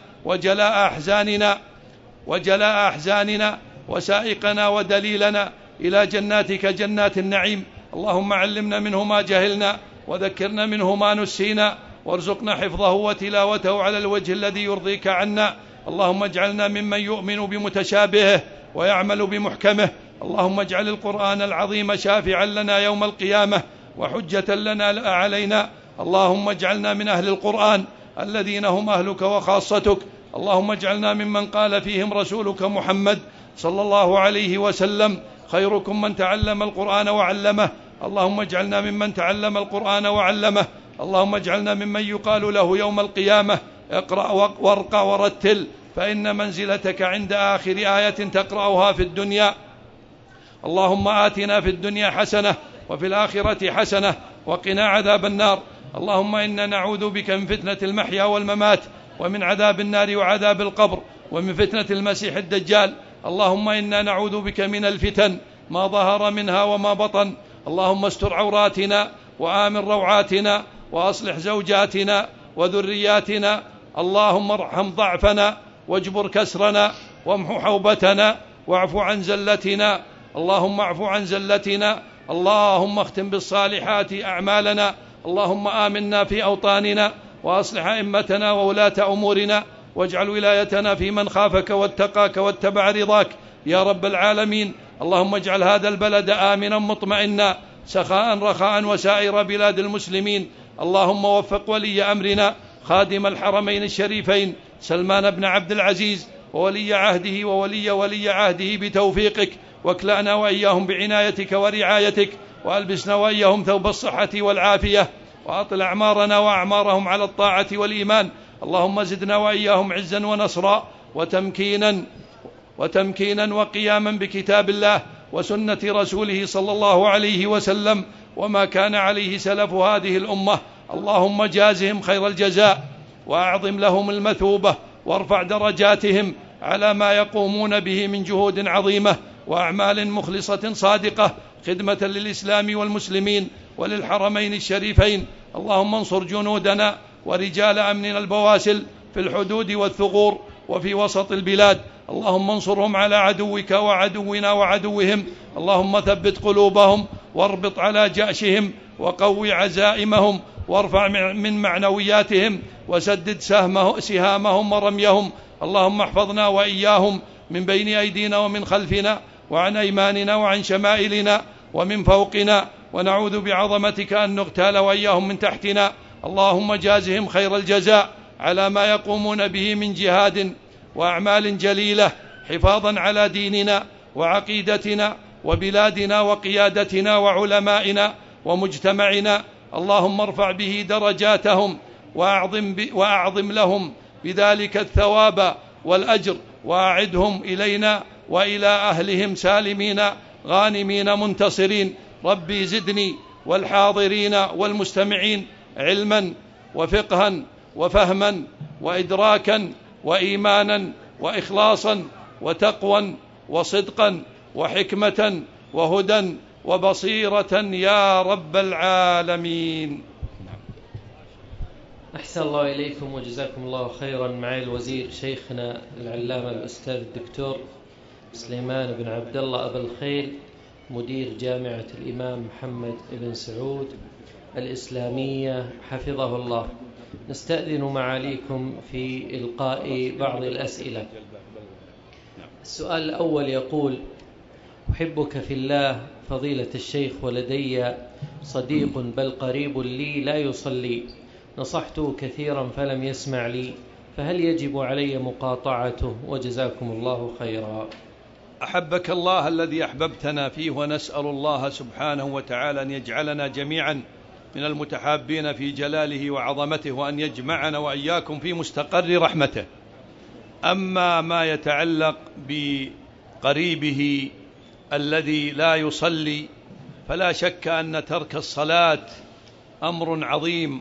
وجلاء أحزاننا وسائقنا ودليلنا إلى جناتك جنات النعيم. اللهم علمنا منه ما جهلنا وذكرنا منه ما نسينا، وارزقنا حفظه وتلاوته على الوجه الذي يرضيك عنا. اللهم اجعلنا ممن يؤمن بمتشابهه ويعمل بمحكمه. اللهم اجعل القرآن العظيم شافعا لنا يوم القيامة وحجة لنا علينا. اللهم اجعلنا من أهل القرآن الذين هم أهلك وخاصتك. اللهم اجعلنا ممن قال فيهم رسولك محمد صلى الله عليه وسلم: خيركم من تعلم القرآن وعلمه. اللهم اجعلنا ممن تعلم القرآن وعلمه. اللهم اجعلنا ممن يقال له يوم القيامة: اقرأ وارقى ورتل، فإن منزلتك عند آخر آية تقرأها في الدنيا. اللهم آتنا في الدنيا حسنة وفي الآخرة حسنة وقنا عذاب النار. اللهم إنا نعوذ بك من فتنة المحيا والممات ومن عذاب النار وعذاب القبر ومن فتنة المسيح الدجال. اللهم إنا نعوذ بك من الفتن ما ظهر منها وما بطن. اللهم استر عوراتنا وآمن روعاتنا وأصلح زوجاتنا وذرياتنا. اللهم ارحم ضعفنا واجبر كسرنا وامحو حوبتنا واعف عن زلتنا. اللهم اعف عن زلتنا. اللهم اختم بالصالحات أعمالنا. اللهم آمنا في أوطاننا وأصلح أئمتنا وولاة أمورنا، واجعل ولايتنا في من خافك واتقاك واتبع رضاك يا رب العالمين. اللهم اجعل هذا البلد آمنا مطمئنا سخاء رخاء وسائر بلاد المسلمين. اللهم وفق ولي أمرنا خادم الحرمين الشريفين سلمان بن عبد العزيز وولي عهده وولي عهده بتوفيقك، واكلأنا وإياهم بعنايتك ورعايتك، وألبسنا وإياهم ثوب الصحة والعافية، وأطل أعمارنا وأعمارهم على الطاعة والإيمان. اللهم زدنا وإياهم عزا ونصرا وتمكينا وقياما بكتاب الله وسنة رسوله صلى الله عليه وسلم وما كان عليه سلف هذه الأمة. اللهم جازهم خير الجزاء وأعظم لهم المثوبة، وارفع درجاتهم على ما يقومون به من جهود عظيمة وأعمال مخلصة صادقة خدمة للإسلام والمسلمين وللحرمين الشريفين. اللهم انصر جنودنا ورجال أمن البواسل في الحدود والثغور وفي وسط البلاد. اللهم انصرهم على عدوك وعدونا وعدوهم. اللهم ثبت قلوبهم واربط على جأشهم وقوي عزائمهم وارفع من معنوياتهم وسدد سهامهم ورميهم. اللهم احفظنا وإياهم من بين أيدينا ومن خلفنا وعن أيماننا وعن شمائلنا ومن فوقنا، ونعوذ بعظمتك أن نغتال وإياهم من تحتنا. اللهم جازهم خير الجزاء على ما يقومون به من جهاد وأعمال جليلة حفاظا على ديننا وعقيدتنا وبلادنا وقيادتنا وعلمائنا ومجتمعنا. اللهم ارفع به درجاتهم وأعظم لهم بذلك الثواب والأجر، وأعدهم إلينا وإلى أهلهم سالمين غانمين منتصرين. ربي زدني والحاضرين والمستمعين علما وفقها وفهما وإدراكا وإيمانا وإخلاصا وتقوى وصدقا وحكمة وهدى وبصيرة يا رب العالمين. أحسن الله إليكم وجزاكم الله خيرا. معي الوزير شيخنا العلامة الأستاذ الدكتور سليمان بن عبد الله أبا الخيل، مدير جامعة الإمام محمد بن سعود الإسلامية حفظه الله. نستأذن معاليكم في إلقاء بعض الأسئلة. السؤال الأول يقول: أحبك في الله فضيلة الشيخ، ولدي صديق بل قريب لي لا يصلي، نصحته كثيرا فلم يسمع لي، فهل يجب علي مقاطعته؟ وجزاكم الله خيرا. أحبك الله الذي أحببتنا فيه، ونسأل الله سبحانه وتعالى أن يجعلنا جميعا من المتحابين في جلاله وعظمته، وأن يجمعنا وإياكم في مستقر رحمته. أما ما يتعلق بقريبه الذي لا يصلي، فلا شك أن ترك الصلاة أمر عظيم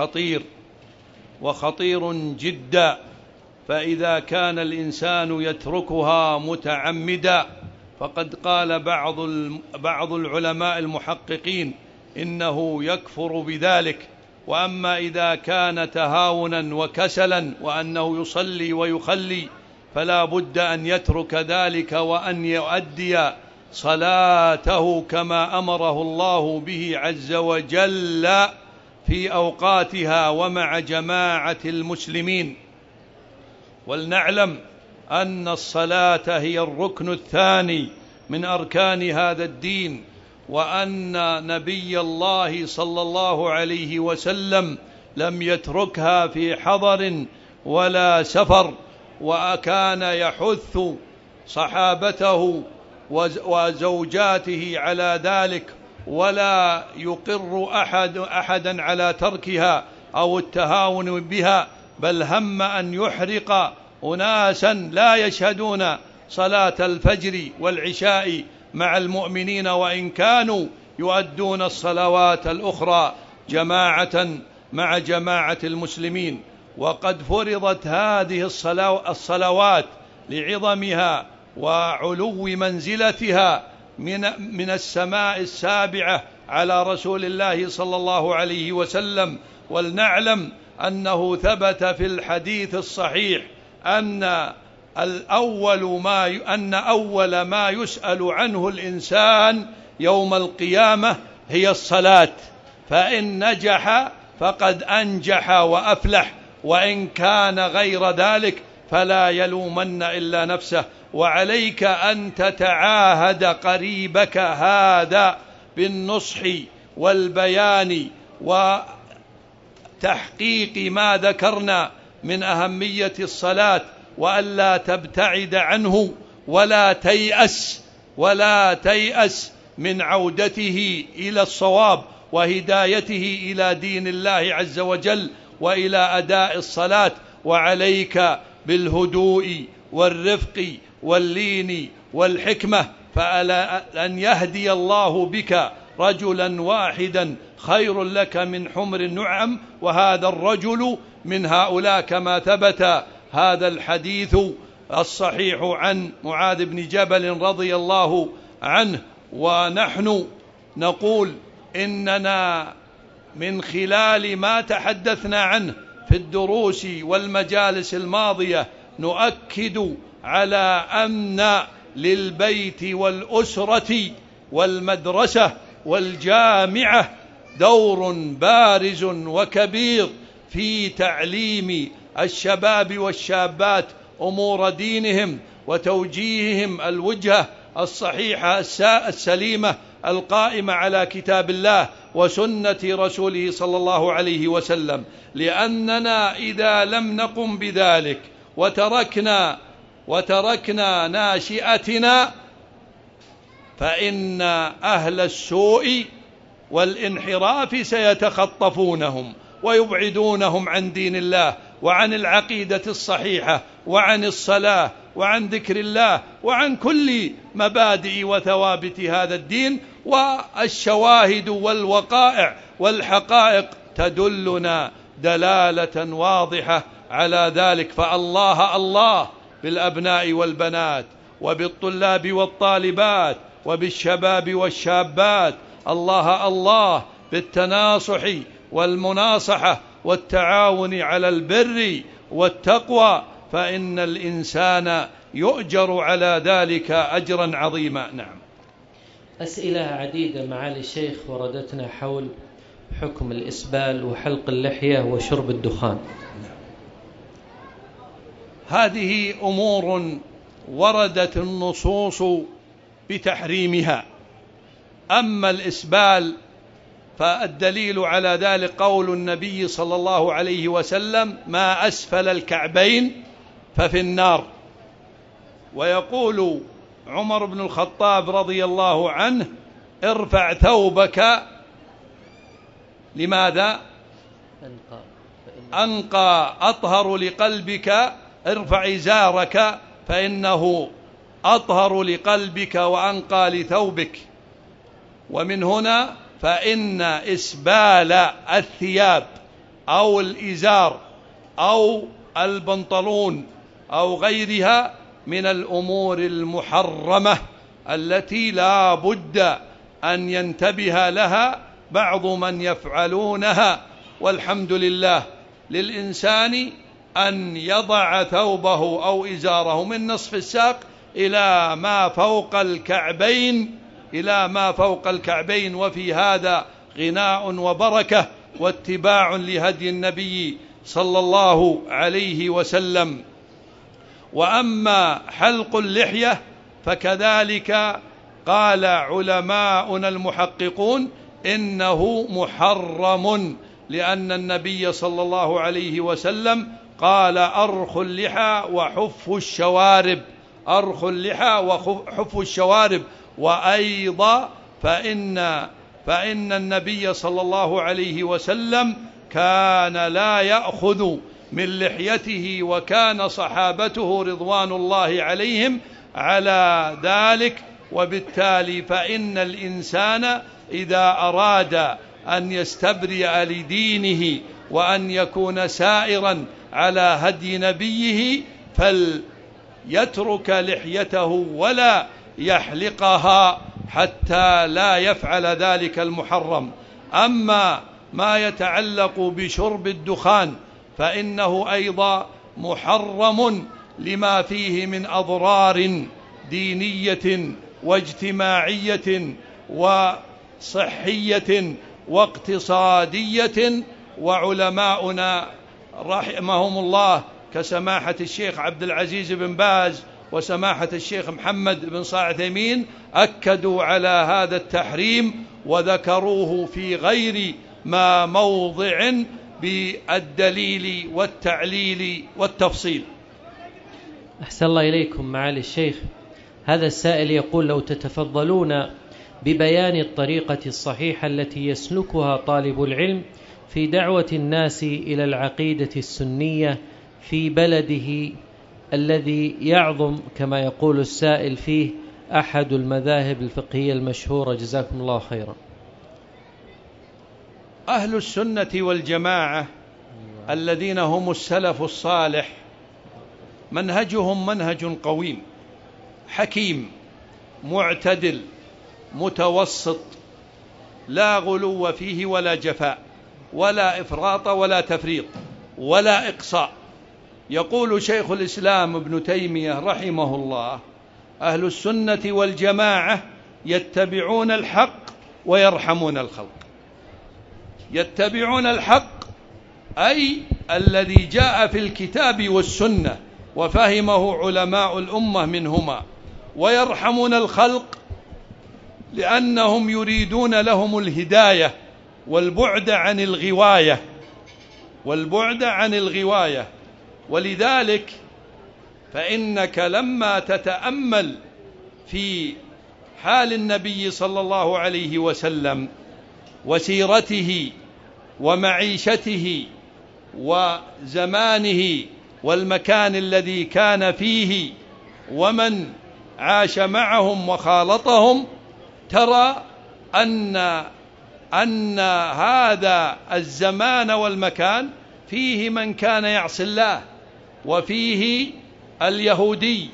وخطير جدا. فإذا كان الإنسان يتركها متعمدا، فقد قال بعض العلماء المحققين إنه يكفر بذلك. وأما إذا كان تهاونا وكسلا وأنه يصلي ويخلي، فلا بد أن يترك ذلك وأن يؤدي صلاته كما أمره الله به عز وجل في أوقاتها ومع جماعة المسلمين. ولنعلم أن الصلاة هي الركن الثاني من أركان هذا الدين، وأن نبي الله صلى الله عليه وسلم لم يتركها في حضر ولا سفر، وكان يحث صحابته وزوجاته على ذلك، ولا يقر أحدا على تركها أو التهاون بها، بل هم أن يحرق أناسا لا يشهدون صلاة الفجر والعشاء مع المؤمنين، وإن كانوا يؤدون الصلوات الأخرى جماعة مع جماعة المسلمين. وقد فرضت هذه الصلوات لعظمها وعلو منزلتها من السماء السابعة على رسول الله صلى الله عليه وسلم. ولنعلم أنه ثبت في الحديث الصحيح أن أول ما يسأل عنه الإنسان يوم القيامة هي الصلاة، فإن نجح فقد أنجح وأفلح، وإن كان غير ذلك فلا يلومن إلا نفسه. وعليك أن تتعاهد قريبك هذا بالنصح والبيان وتحقيق ما ذكرنا من أهمية الصلاة، وألا تبتعد عنه، ولا تيأس من عودته إلى الصواب وهدايته إلى دين الله عز وجل وإلى أداء الصلاة. وعليك بالهدوء والرفق واللين والحكمة، فأن يهدي الله بك رجلا واحدا خير لك من حمر النعم، وهذا الرجل من هؤلاء، كما ثبت هذا الحديث الصحيح عن معاذ بن جبل رضي الله عنه. ونحن نقول إننا من خلال ما تحدثنا عنه في الدروس والمجالس الماضية نؤكد على أن للبيت والأسرة والمدرسة والجامعة دور بارز وكبير في تعليم الشباب والشابات أمور دينهم وتوجيههم الوجهة الصحيحة السليمة القائمة على كتاب الله وسنة رسوله صلى الله عليه وسلم، لأننا إذا لم نقم بذلك وتركنا ناشئتنا فإن أهل السوء والانحراف سيتخطفونهم ويبعدونهم عن دين الله وعن العقيدة الصحيحة وعن الصلاة وعن ذكر الله وعن كل مبادئ وثوابت هذا الدين. والشواهد والوقائع والحقائق تدلنا دلالة واضحة على ذلك. فالله بالأبناء والبنات وبالطلاب والطالبات وبالشباب والشابات، الله بالتناصح والمناصحة والتعاون على البر والتقوى، فإن الإنسان يؤجر على ذلك أجرا عظيما. نعم. أسئلة عديدة معالي الشيخ وردتنا حول حكم الإسبال وحلق اللحية وشرب الدخان. هذه أمور وردت النصوص بتحريمها. أما الإسبال فالدليل على ذلك قول النبي صلى الله عليه وسلم: ما أسفل الكعبين ففي النار. ويقول عمر بن الخطاب رضي الله عنه: ارفع ثوبك. لماذا؟ أنقى أطهر لقلبك. ارفع إزارك فإنه أطهر لقلبك وأنقى لثوبك. ومن هنا فإن إسبال الثياب أو الإزار أو البنطلون أو غيرها من الأمور المحرمة التي لا بد أن ينتبه لها بعض من يفعلونها. والحمد لله للإنسان أن يضع ثوبه أو إزاره من نصف الساق إلى ما فوق الكعبين، وفي هذا غناء وبركة واتباع لهدي النبي صلى الله عليه وسلم. وأما حلق اللحية فكذلك قال علماؤنا المحققون إنه محرم، لأن النبي صلى الله عليه وسلم قال: أرخوا اللحى وحفوا الشوارب. أرخوا اللحى وحفوا الشوارب. وأيضا فإن النبي صلى الله عليه وسلم كان لا يأخذ من لحيته، وكان صحابته رضوان الله عليهم على ذلك. وبالتالي فإن الإنسان إذا أراد أن يستبرئ لدينه وأن يكون سائرا على هدي نبيه فليترك لحيته ولا يحلقها حتى لا يفعل ذلك المحرم. أما ما يتعلق بشرب الدخان فإنه أيضا محرم لما فيه من أضرار دينية واجتماعية وصحية واقتصادية. وعلماؤنا رحمهم الله كسماحة الشيخ عبد العزيز بن باز وسماحة الشيخ محمد بن صالح العثيمين أكدوا على هذا التحريم وذكروه في غير ما موضع بالدليل والتعليل والتفصيل. أحسن الله إليكم معالي الشيخ. هذا السائل يقول: لو تتفضلون ببيان الطريقة الصحيحة التي يسلكها طالب العلم في دعوة الناس إلى العقيدة السنية في بلده الذي يعظم كما يقول السائل فيه أحد المذاهب الفقهية المشهورة، جزاكم الله خيرا. أهل السنة والجماعة الذين هم السلف الصالح منهجهم منهج قويم حكيم معتدل متوسط، لا غلو فيه ولا جفاء ولا إفراط ولا تفريط، ولا إقصاء. يقول شيخ الإسلام ابن تيمية رحمه الله: أهل السنة والجماعة يتبعون الحق ويرحمون الخلق. يتبعون الحق أي الذي جاء في الكتاب والسنة وفهمه علماء الأمة منهما، ويرحمون الخلق لأنهم يريدون لهم الهداية والبعد عن الغواية. ولذلك فإنك لما تتأمل في حال النبي صلى الله عليه وسلم وسيرته ومعيشته وزمانه والمكان الذي كان فيه ومن عاش معهم وخالطهم، ترى أن هذا الزمان والمكان فيه من كان يعصي الله، وفيه اليهودي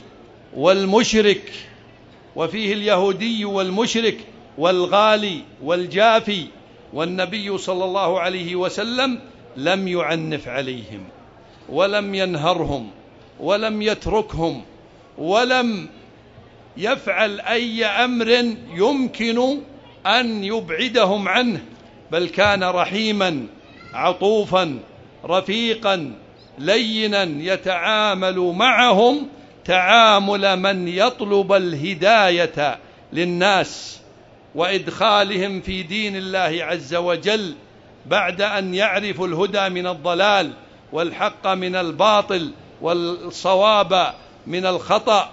والمشرك والغالي والجافي، والنبي صلى الله عليه وسلم لم يعنف عليهم ولم ينهرهم ولم يتركهم ولم يفعل أي أمر يمكن أن يبعدهم عنه، بل كان رحيما عطوفا رفيقا لينا يتعامل معهم تعامل من يطلب الهداية للناس وإدخالهم في دين الله عز وجل بعد أن يعرفوا الهدى من الضلال والحق من الباطل والصواب من الخطأ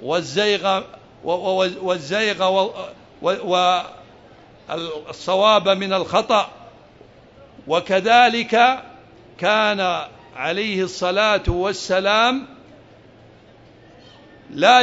والصواب من الخطأ. وكذلك كان عليه الصلاة والسلام لا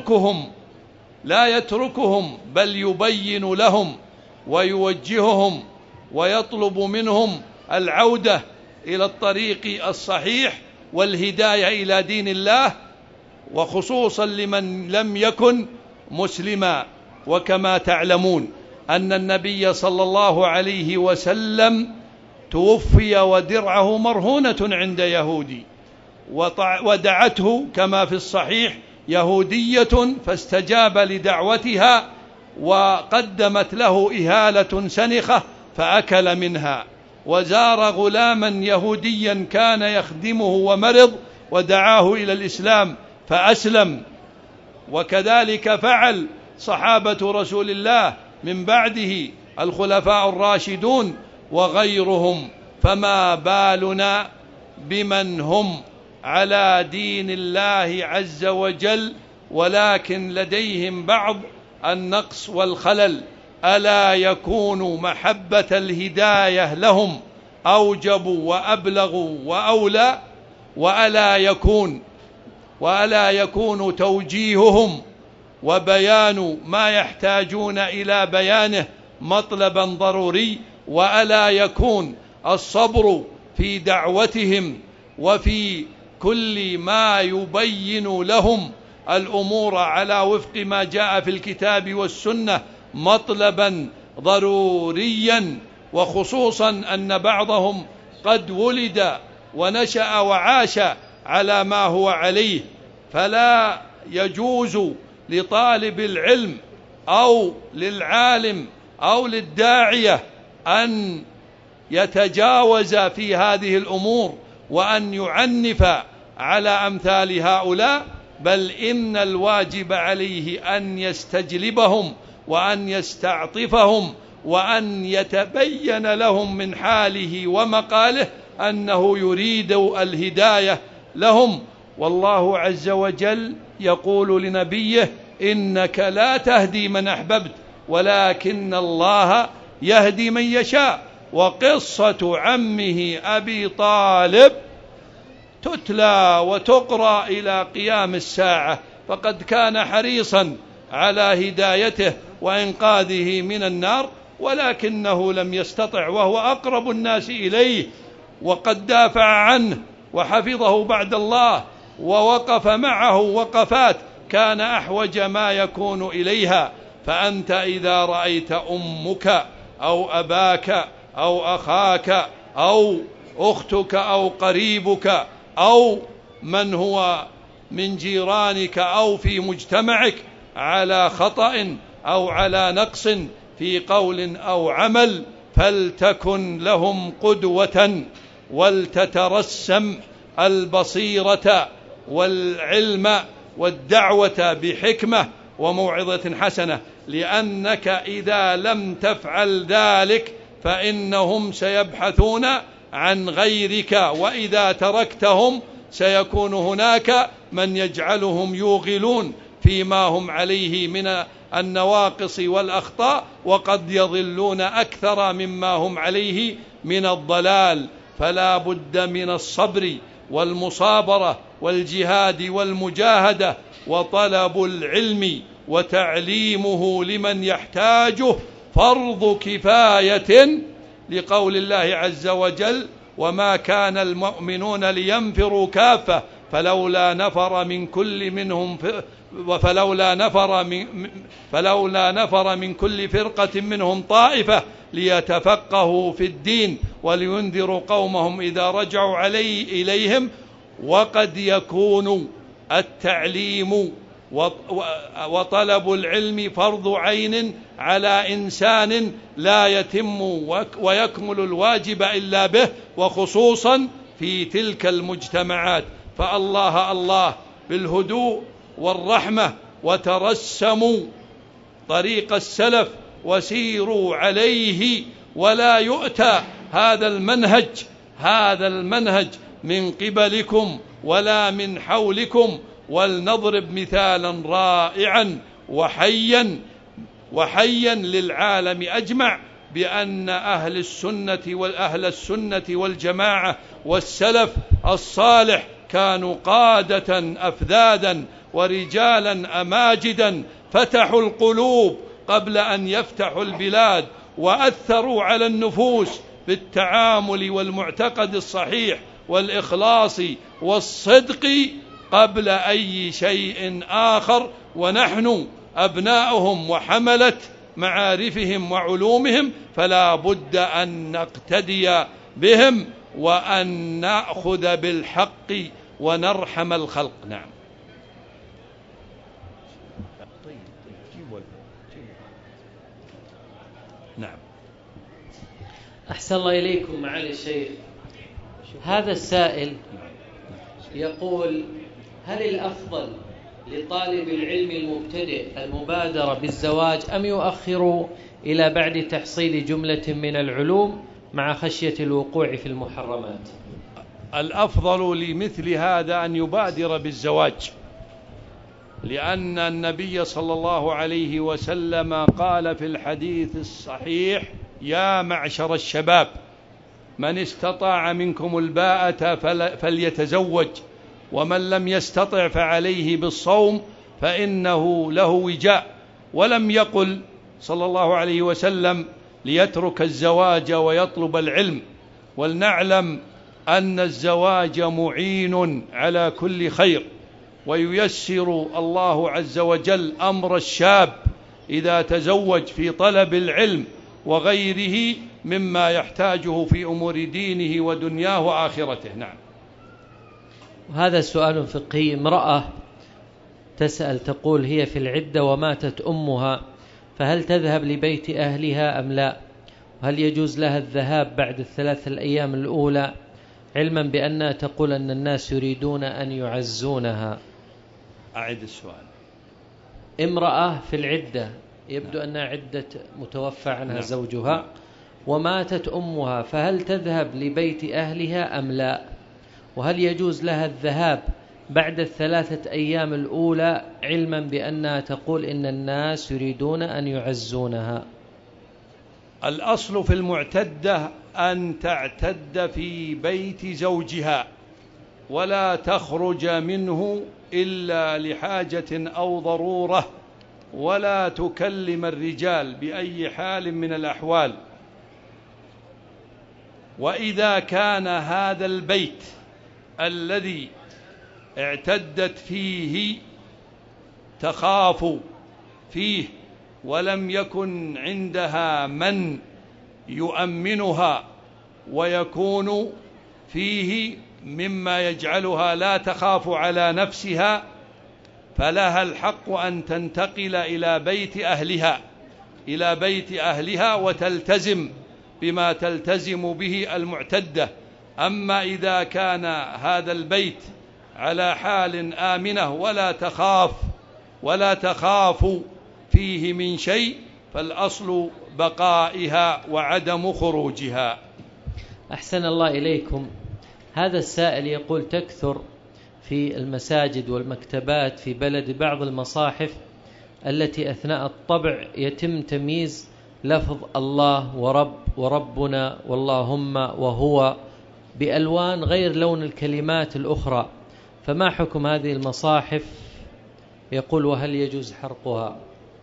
يتركهم بل يبين لهم ويوجههم ويطلب منهم العودة إلى الطريق الصحيح والهداية إلى دين الله، وخصوصا لمن لم يكن مسلما. وكما تعلمون أن النبي صلى الله عليه وسلم توفي ودرعه مرهونة عند يهودي، ودعته كما في الصحيح يهودية فاستجاب لدعوتها وقدمت له إهالة سنخة فأكل منها، وزار غلاما يهوديا كان يخدمه ومرض ودعاه إلى الإسلام فأسلم. وكذلك فعل صحابة رسول الله من بعده الخلفاء الراشدون وغيرهم، فما بالنا بمن هم على دين الله عز وجل ولكن لديهم بعض النقص والخلل. ألا يكون محبة الهداية لهم أوجب وأبلغ وأولى، وألا يكون توجيههم وبيان ما يحتاجون إلى بيانه مطلبا ضروري، وألا يكون الصبر في دعوتهم وفي كل ما يبين لهم الأمور على وفق ما جاء في الكتاب والسنة مطلبا ضروريا، وخصوصا أن بعضهم قد ولد ونشأ وعاش على ما هو عليه، فلا يجوز لطالب العلم أو للعالم أو للداعية أن يتجاوز في هذه الأمور وأن يعنف على أمثال هؤلاء، بل إن الواجب عليه أن يستجلبهم وأن يستعطفهم وأن يتبين لهم من حاله ومقاله أنه يريد الهداية لهم. والله عز وجل يقول لنبيه: إنك لا تهدي من أحببت ولكن الله يهدي من يشاء. وقصة عمه أبي طالب تتلى وتقرأ إلى قيام الساعة، فقد كان حريصا على هدايته وإنقاذه من النار، ولكنه لم يستطع وهو أقرب الناس إليه، وقد دافع عنه وحفظه بعد الله ووقف معه وقفات كان أحوج ما يكون إليها. فأنت إذا رأيت أمك أو أباك أو أخاك أو أختك أو قريبك أو من هو من جيرانك أو في مجتمعك على خطأ أو على نقص في قول أو عمل، فلتكن لهم قدوة، ولتترسم البصيرة والعلم والدعوة بحكمة وموعظة حسنة، لأنك إذا لم تفعل ذلك فإنهم سيبحثون عن غيرك، وإذا تركتهم سيكون هناك من يجعلهم يوغلون فيما هم عليه من النواقص والأخطاء، وقد يضلون أكثر مما هم عليه من الضلال. فلا بد من الصبر والمصابرة والجهاد والمجاهدة، وطلب العلم وتعليمه لمن يحتاجه فرض كفاية، لقول الله عز وجل: وما كان المؤمنون لينفروا كافة فلولا نفر من كل فرقة منهم طائفة ليتفقهوا في الدين ولينذروا قومهم إذا رجعوا إليهم. وقد يكون التعليم وطلب العلم فرض عين على إنسان لا يتم ويكمل الواجب إلا به، وخصوصا في تلك المجتمعات. فالله الله بالهدوء والرحمة، وترسموا طريق السلف وسيروا عليه، ولا يؤتى هذا المنهج من قبلكم ولا من حولكم. ولنضرب مثالا رائعا وحيا للعالم أجمع بأن أهل السنة والجماعة والسلف الصالح كانوا قادة أفذاذا ورجالا أماجدا، فتحوا القلوب قبل أن يفتحوا البلاد، وأثروا على النفوس بالتعامل والمعتقد الصحيح والإخلاص والصدق قبل أي شيء آخر. ونحن أبناؤهم وحملة معارفهم وعلومهم، فلا بد أن نقتدي بهم وأن نأخذ بالحق ونرحم الخلق. نعم. نعم. أحسن الله إليكم معالي الشيخ. هذا السائل يقول: هل الأفضل لطالب العلم المبتدئ المبادرة بالزواج أم يؤخر إلى بعد تحصيل جملة من العلوم مع خشية الوقوع في المحرمات؟ الأفضل لمثل هذا أن يبادر بالزواج، لأن النبي صلى الله عليه وسلم قال في الحديث الصحيح: يا معشر الشباب من استطاع منكم الباءة فليتزوج، ومن لم يستطع فعليه بالصوم فإنه له وجاء. ولم يقل صلى الله عليه وسلم ليترك الزواج ويطلب العلم. ولنعلم أن الزواج معين على كل خير، وييسر الله عز وجل أمر الشاب إذا تزوج في طلب العلم وغيره مما يحتاجه في أمور دينه ودنياه وآخرته. نعم. هذا سؤال فقهي. امرأة تسأل تقول: هي في العدة وماتت أمها، فهل تذهب لبيت أهلها أم لا؟ وهل يجوز لها الذهاب بعد 3 أيام الأولى، علما بأنها تقول أن الناس يريدون أن يعزونها؟ أعد السؤال. امرأة في العدة، يبدو أنها عدة متوفى عنها زوجها، وماتت أمها، فهل تذهب لبيت أهلها أم لا؟ وهل يجوز لها الذهاب بعد 3 أيام الأولى، علما بأنها تقول إن الناس يريدون أن يعزونها؟ الأصل في المعتدة أن تعتد في بيت زوجها، ولا تخرج منه إلا لحاجة أو ضرورة، ولا تكلم الرجال بأي حال من الأحوال. وإذا كان هذا البيت الذي اعتدت فيه تخاف فيه ولم يكن عندها من يؤمنها ويكون فيه مما يجعلها لا تخاف على نفسها، فلها الحق أن تنتقل إلى بيت أهلها وتلتزم بما تلتزم به المعتدة. أما إذا كان هذا البيت على حال آمنة ولا تخاف فيه من شيء، فالأصل بقائها وعدم خروجها. أحسن الله إليكم. هذا السائل يقول: تكثر في المساجد والمكتبات في بلد بعض المصاحف التي أثناء الطبع يتم تمييز لفظ الله ورب وربنا واللهم وهو بألوان غير لون الكلمات الأخرى، فما حكم هذه المصاحف؟ يقول: وهل يجوز حرقها؟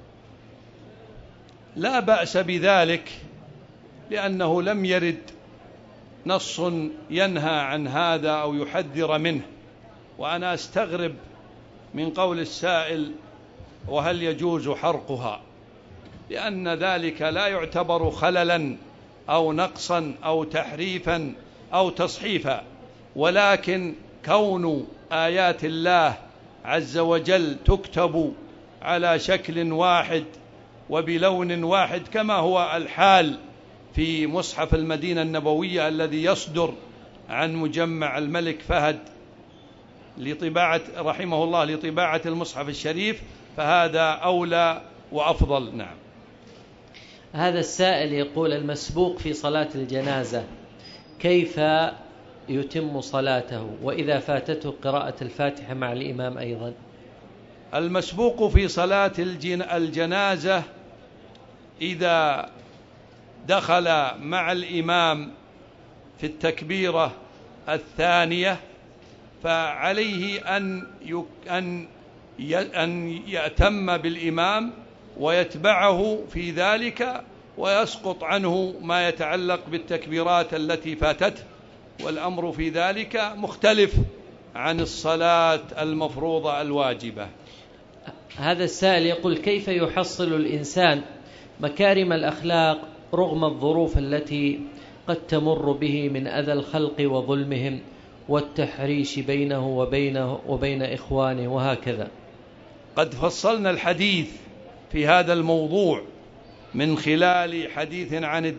لا بأس بذلك، لأنه لم يرد نص ينهى عن هذا أو يحذر منه. وأنا أستغرب من قول السائل: وهل يجوز حرقها؟ لأن ذلك لا يعتبر خللا أو نقصا أو تحريفا أو تصحيفا، ولكن كون آيات الله عز وجل تكتب على شكل واحد وبلون واحد، كما هو الحال في مصحف المدينة النبوية الذي يصدر عن مجمع الملك فهد رحمه الله لطباعة المصحف الشريف، فهذا أولى وأفضل. نعم. هذا السائل يقول: المسبوق في صلاة الجنازة كيف يتم صلاته، وإذا فاتته قراءة الفاتحة مع الإمام أيضا؟ المسبوق في صلاة الجنازة إذا دخل مع الإمام في التكبيرة الثانية فعليه أن يأتم بالإمام ويتبعه في ذلك، ويسقط عنه ما يتعلق بالتكبيرات التي فاتته، والأمر في ذلك مختلف عن الصلاة المفروضة الواجبة. هذا السائل يقول: كيف يحصل الإنسان مكارم الأخلاق رغم الظروف التي قد تمر به من أذى الخلق وظلمهم والتحريش بينه وبين إخوانه وهكذا؟ قد فصلنا الحديث في هذا الموضوع من خلال حديث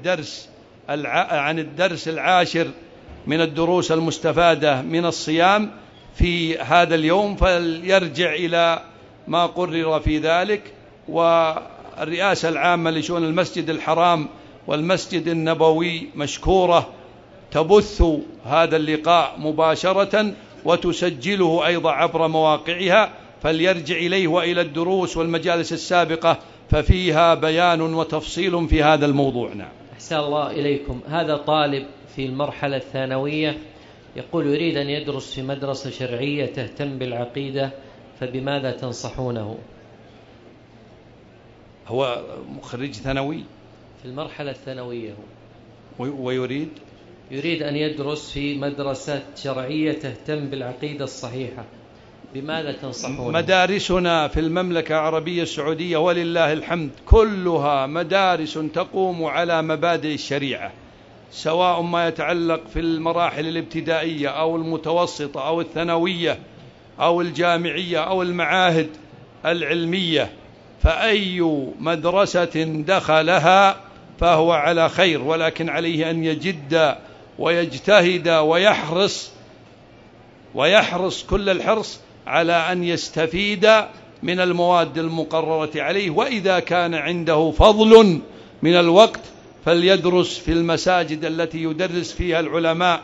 عن الدرس العاشر من الدروس المستفادة من الصيام في هذا اليوم، فليرجع إلى ما قرر في ذلك. والرئاسة العامة لشؤون المسجد الحرام والمسجد النبوي مشكورة تبث هذا اللقاء مباشرة وتسجله أيضا عبر مواقعها، فليرجع إليه وإلى الدروس والمجالس السابقة، ففيها بيان وتفصيل في هذا الموضوع. نعم. أحسن الله إليكم. هذا طالب في المرحلة الثانوية يقول: يريد أن يدرس في مدرسة شرعية تهتم بالعقيدة، فبماذا تنصحونه؟ هو مخرج ثانوي في المرحلة الثانوية يريد أن يدرس في مدرسة شرعية تهتم بالعقيدة الصحيحة، بماذا تنصحونه؟ مدارسنا في المملكة العربية السعودية ولله الحمد كلها مدارس تقوم على مبادئ الشريعة، سواء ما يتعلق في المراحل الابتدائية أو المتوسطة أو الثانوية أو الجامعية أو المعاهد العلمية، فأي مدرسة دخلها فهو على خير، ولكن عليه أن يجد ويجتهد ويحرص كل الحرص على أن يستفيد من المواد المقررة عليه. وإذا كان عنده فضل من الوقت فليدرس في المساجد التي يدرس فيها العلماء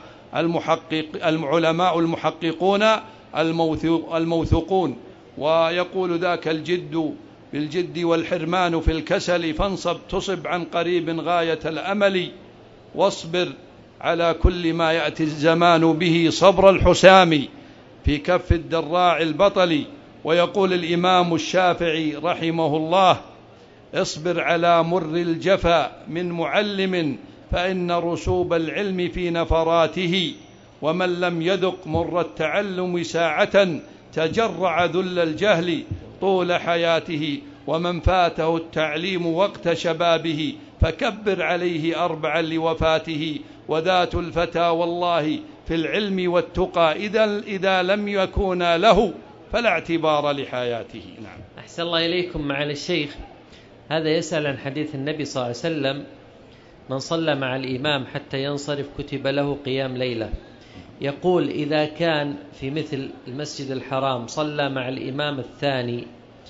المحققون الموثوقون. ويقول ذاك الجد بالجد والحرمان في الكسل، فانصب تصب عن قريب غاية الأمل، واصبر على كل ما يأتي الزمان به صبر الحسام في كف الدراع البطل. ويقول الإمام الشافعي رحمه الله: اصبر على مر الجفا من معلم، فإن رسوب العلم في نفراته، ومن لم يذق مر التعلم ساعة تجرع ذل الجهل طول حياته، ومن فاته التعليم وقت شبابه فكبر عليه 4 لوفاته، وذات الفتى والله في العلم والتقى إذا لم يكونا له فلا اعتبار لحياته. نعم. أحسن الله إليكم معالي الشيخ. هذا يسأل عن حديث النبي صلى الله عليه وسلم: من صلى مع الإمام حتى ينصرف كتب له قيام ليلة. يقول: إذا كان في مثل المسجد الحرام صلى مع الإمام الثاني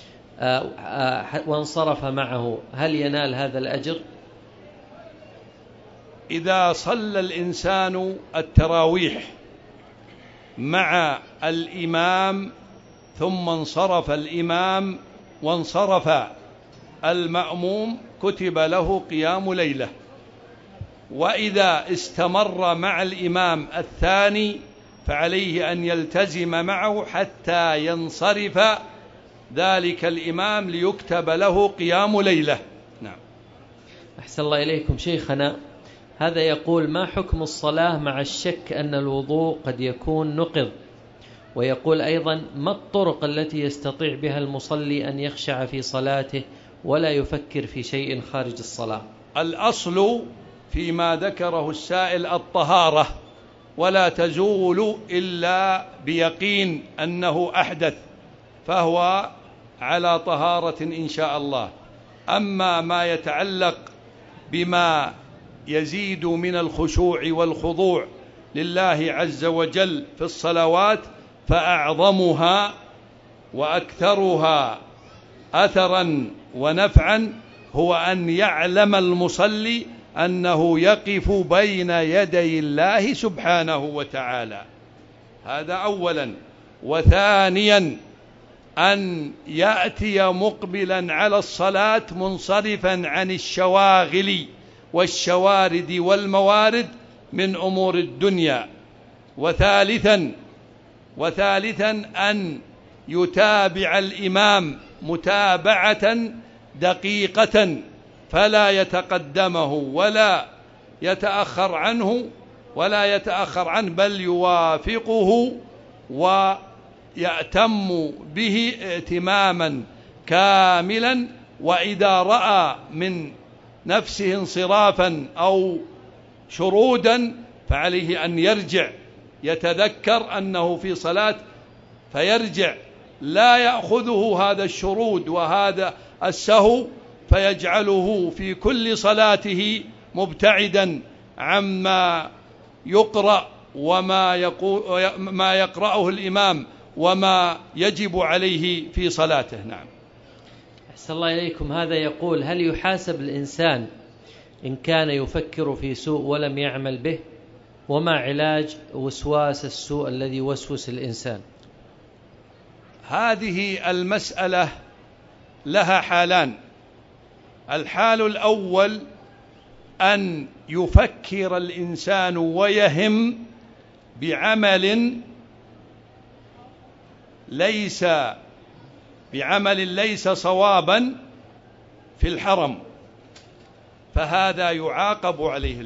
وانصرف معه، هل ينال هذا الأجر؟ إذا صلى الإنسان التراويح مع الإمام ثم انصرف الإمام وانصرف المأموم كتب له قيام ليلة. وإذا استمر مع الإمام الثاني فعليه أن يلتزم معه حتى ينصرف ذلك الإمام ليكتب له قيام ليلة. نعم. أحسن الله إليكم شيخنا. هذا يقول: ما حكم الصلاة مع الشك أن الوضوء قد يكون نقض؟ ويقول أيضا: ما الطرق التي يستطيع بها المصلي أن يخشع في صلاته ولا يفكر في شيء خارج الصلاة؟ الأصل فيما ذكره السائل الطهارة، ولا تزول إلا بيقين أنه أحدث، فهو على طهارة إن شاء الله. أما ما يتعلق بما يزيد من الخشوع والخضوع لله عز وجل في الصلوات فأعظمها وأكثرها أثرا ونفعا هو أن يعلم المصلي أنه يقف بين يدي الله سبحانه وتعالى. هذا أولا. وثانيا أن يأتي مقبلا على الصلاة منصرفا عن الشواغل والشوارد والموارد من أمور الدنيا. وثالثا أن يتابع الإمام متابعة دقيقة، فلا يتقدمه ولا يتأخر عنه بل يوافقه ويأتم به ائتماما كاملا. وإذا رأى من نفسه انصرافا أو شرودا فعليه أن يرجع، يتذكر أنه في صلاة فيرجع، لا يأخذه هذا الشرود وهذا السهو فيجعله في كل صلاته مبتعدا عما يقرأ وما يقرأه الإمام وما يجب عليه في صلاته. نعم. أحسن الله إليكم. هذا يقول: هل يحاسب الإنسان إن كان يفكر في سوء ولم يعمل به؟ وما علاج وسواس السوء الذي يوسوس الإنسان؟ هذه المسألة لها حالان. الحال الأول أن يفكر الإنسان ويهم بعمل ليس صوابا في الحرم، فهذا يعاقب عليه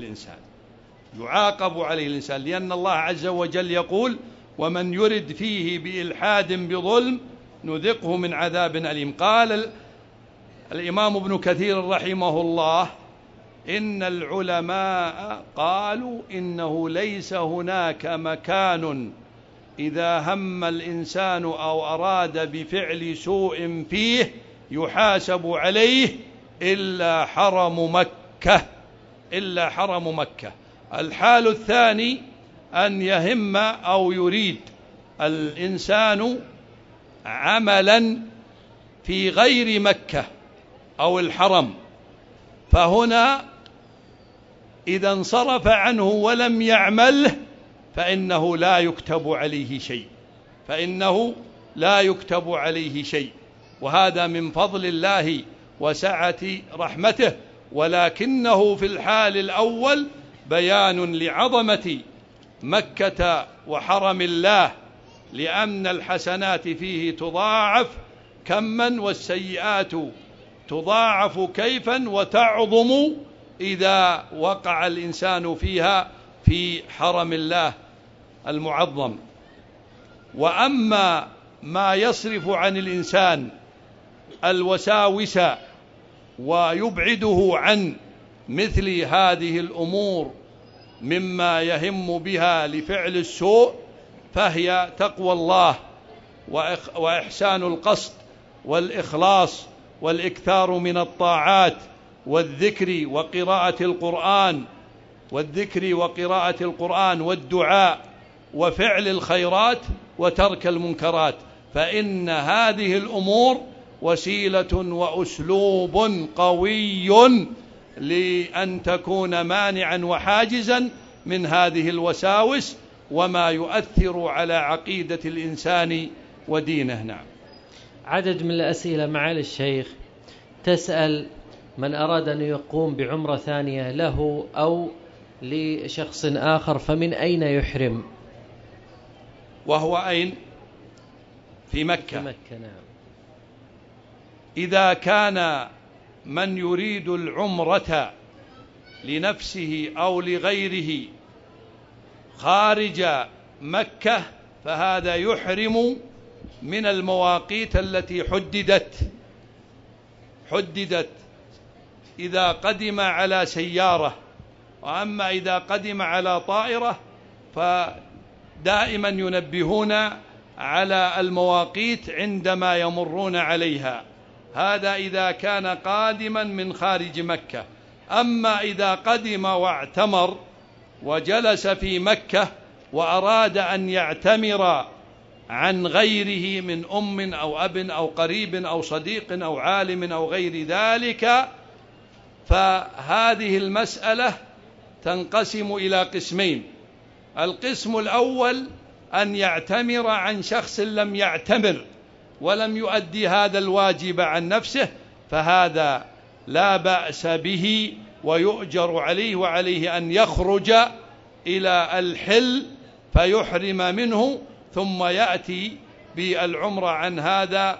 الإنسان لأن الله عز وجل يقول: ومن يرد فيه بإلحاد بظلم نذقه من عذاب أليم. قال الإمام ابن كثير رحمه الله: إن العلماء قالوا إنه ليس هناك مكان إذا هم الإنسان أو أراد بفعل سوء فيه يحاسب عليه إلا حرم مكة. الحال الثاني أن يهم أو يريد الإنسان عملا في غير مكة أو الحرم، فهنا إذا انصرف عنه ولم يعمله فإنه لا يكتب عليه شيء، وهذا من فضل الله وسعة رحمته. ولكنه في الحال الأول بيان لعظمة مكة وحرم الله، لأن الحسنات فيه تضاعف كما والسيئات تضاعف كيفا وتعظم إذا وقع الإنسان فيها في حرم الله المعظم. وأما ما يصرف عن الإنسان الوساوس ويبعده عن مثل هذه الأمور مما يهم بها لفعل السوء فهي تقوى الله وإحسان القصد والإخلاص والإكثار من الطاعات والذكر وقراءة القرآن والدعاء وفعل الخيرات وترك المنكرات، فإن هذه الأمور وسيلة وأسلوب قوي لأن تكون مانعا وحاجزا من هذه الوساوس وما يؤثر على عقيدة الإنسان ودينه. نعم. عدد من الأسئلة معالي الشيخ تسأل: من أراد أن يقوم بعمرة ثانية له أو لشخص آخر فمن أين يحرم؟ وهو أين؟ في مكة. في مكة، نعم. إذا كان من يريد العمرة لنفسه أو لغيره خارج مكة فهذا يحرم من المواقيت التي حددت إذا قدم على سيارة، وأما إذا قدم على طائرة فدائما ينبهون على المواقيت عندما يمرون عليها. هذا إذا كان قادما من خارج مكة. أما إذا قدم واعتمر وجلس في مكة وأراد أن يعتمر عن غيره من أم أو أب أو قريب أو صديق أو عالم أو غير ذلك، فهذه المسألة تنقسم إلى قسمين. القسم الأول أن يعتمر عن شخص لم يعتمر ولم يؤدي هذا الواجب عن نفسه، فهذا لا بأس به ويؤجر عليه، وعليه أن يخرج إلى الحل فيحرم منه ثم يأتي بالعمرة عن هذا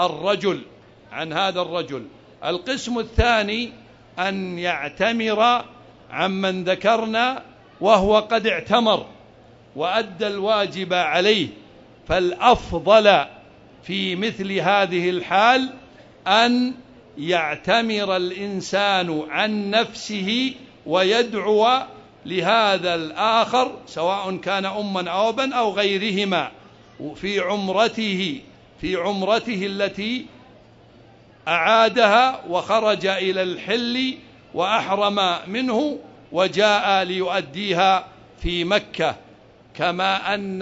الرجل. القسم الثاني أن يعتمر عمن ذكرنا وهو قد اعتمر وأدى الواجب عليه، فالأفضل في مثل هذه الحال أن يعتمر الإنسان عن نفسه ويدعو لهذا الآخر سواء كان أما أو أبا أو غيرهما في عمرته التي أعادها وخرج إلى الحل وأحرم منه وجاء ليؤديها في مكة. كما أن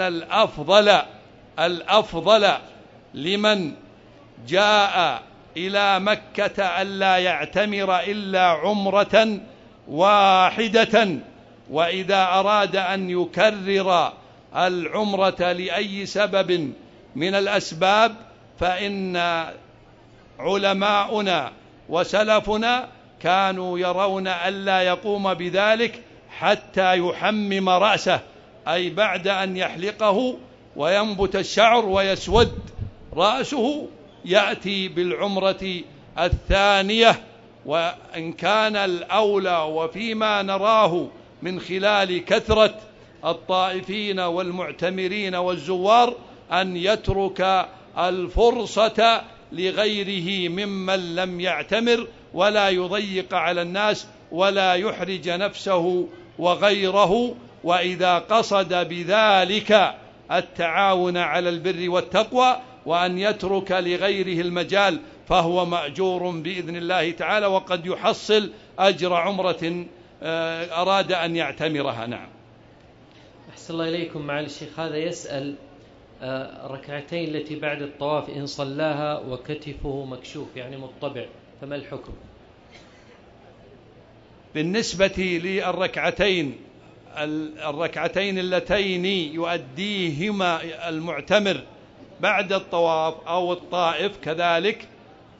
الأفضل لمن جاء إلى مكة ألا يعتمر إلا عمرة واحدة، وإذا أراد أن يكرر العمرة لأي سبب من الأسباب فإن علماؤنا وسلفنا كانوا يرون ألا يقوم بذلك حتى يحمم رأسه، أي بعد أن يحلقه وينبت الشعر ويسود رأسه يأتي بالعمرة الثانية. وإن كان الأولى وفيما نراه من خلال كثرة الطائفين والمعتمرين والزوار أن يترك الفرصة لغيره ممن لم يعتمر ولا يضيق على الناس ولا يحرج نفسه وغيره، وإذا قصد بذلك التعاون على البر والتقوى وأن يترك لغيره المجال فهو مأجور بإذن الله تعالى، وقد يحصل أجر عمرة أراد أن يعتمرها. نعم. أحسن الله إليكم معالي الشيخ. هذا يسأل: ركعتين التي بعد الطواف إن صلاها وكتفه مكشوف يعني مطبع فما الحكم؟ بالنسبة للركعتين اللتين يؤديهما المعتمر بعد الطواف أو الطائف كذلك،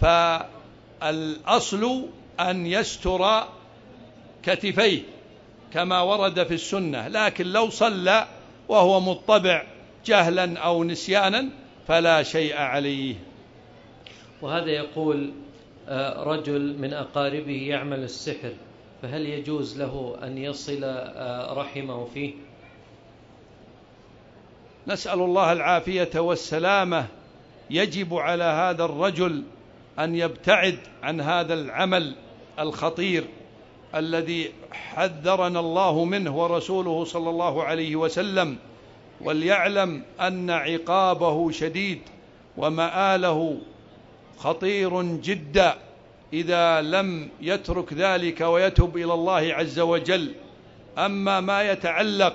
فالأصل أن يستر كتفيه كما ورد في السنة، لكن لو صلى وهو مطبع جهلا أو نسيانا فلا شيء عليه. وهذا يقول: رجل من أقاربه يعمل السحر، فهل يجوز له أن يصل رحمه فيه؟ نسأل الله العافية والسلامة. يجب على هذا الرجل أن يبتعد عن هذا العمل الخطير الذي حذرنا الله منه ورسوله صلى الله عليه وسلم، وليعلم أن عقابه شديد ومآله خطير جدا إذا لم يترك ذلك ويتوب إلى الله عز وجل. أما ما يتعلق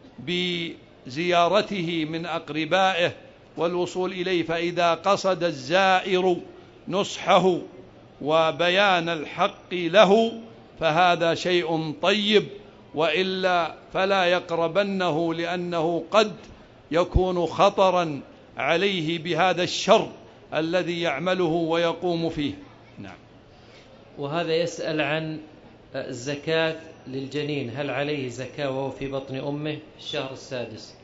بزيارته من أقربائه والوصول إليه، فإذا قصد الزائر نصحه وبيان الحق له فهذا شيء طيب، وإلا فلا يقربنه، لأنه قد يكون خطرا عليه بهذا الشر الذي يعمله ويقوم فيه. نعم. وهذا يسأل عن الزكاة للجنين، هل عليه زكاة وهو في بطن أمه الشهر السادس؟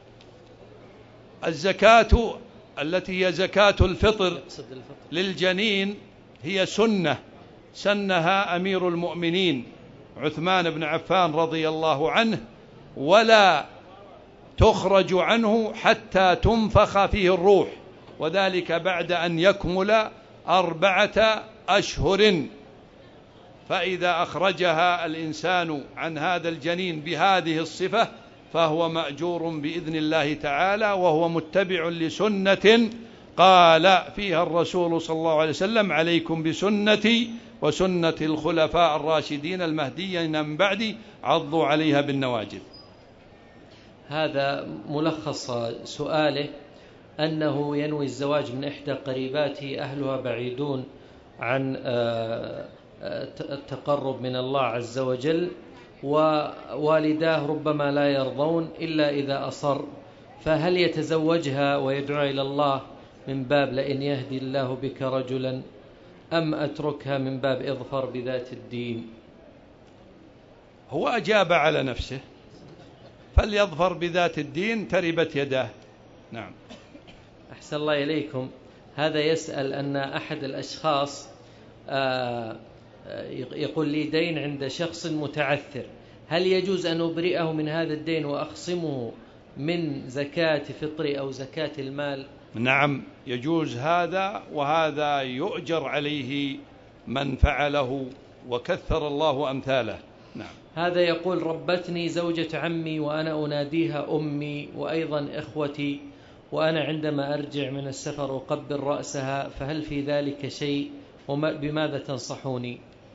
الزكاة التي هي زكاة الفطر للجنين هي سنة سنها أمير المؤمنين عثمان بن عفان رضي الله عنه، ولا تخرج عنه حتى تنفخ فيه الروح، وذلك بعد أن يكمل 4 أشهر. فإذا أخرجها الإنسان عن هذا الجنين بهذه الصفة فهو مأجور بإذن الله تعالى، وهو متبع لسنة قال فيها الرسول صلى الله عليه وسلم: عليكم بسنتي وسنة الخلفاء الراشدين المهديين من بعدي، عضوا عليها بالنواجذ. هذا ملخص سؤاله أنه ينوي الزواج من إحدى قريباته أهلها بعيدون عن التقرب من الله عز وجل، ووالداه ربما لا يرضون إلا إذا أصر، فهل يتزوجها ويدعو إلى الله من باب لئن يهدي الله بك رجلا، أم أتركها من باب اظفر بذات الدين؟ هو أجاب على نفسه، فليظفر بذات الدين تربت يداه. نعم. أحسن الله إليكم. هذا يسأل أن أحد الأشخاص يقول لي دين عند شخص متعثر، هل يجوز أن أبرئه من هذا الدين وأخصمه من زكاة فطري أو زكاة المال؟ نعم يجوز هذا، وهذا يؤجر عليه من فعله وكثر الله أمثاله. نعم. هذا يقول: ربتني زوجة عمي وأنا أناديها أمي وأيضا إخوتي، وأنا عندما أرجع من السفر أقبل رأسها، فهل في ذلك شيء؟ بماذا تنصحوني؟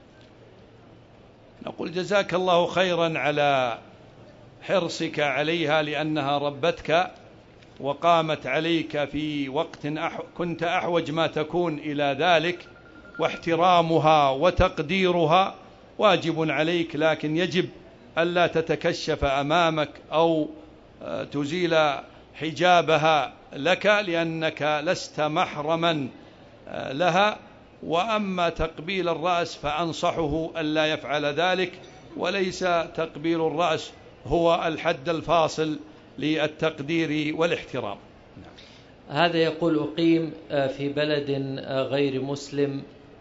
نقول جزاك الله خيرا على حرصك عليها، لأنها ربتك وقامت عليك في وقت كنت أحوج ما تكون إلى ذلك، واحترامها وتقديرها واجب عليك، لكن يجب ألا تتكشف أمامك أو تزيل حجابها لك، لأنك لست محرما لها. وأما تقبيل الرأس فأنصحه ألا يفعل ذلك، وليس تقبيل الرأس هو الحد الفاصل للتقدير والاحترام. هذا يقول: أقيم في بلد غير مسلم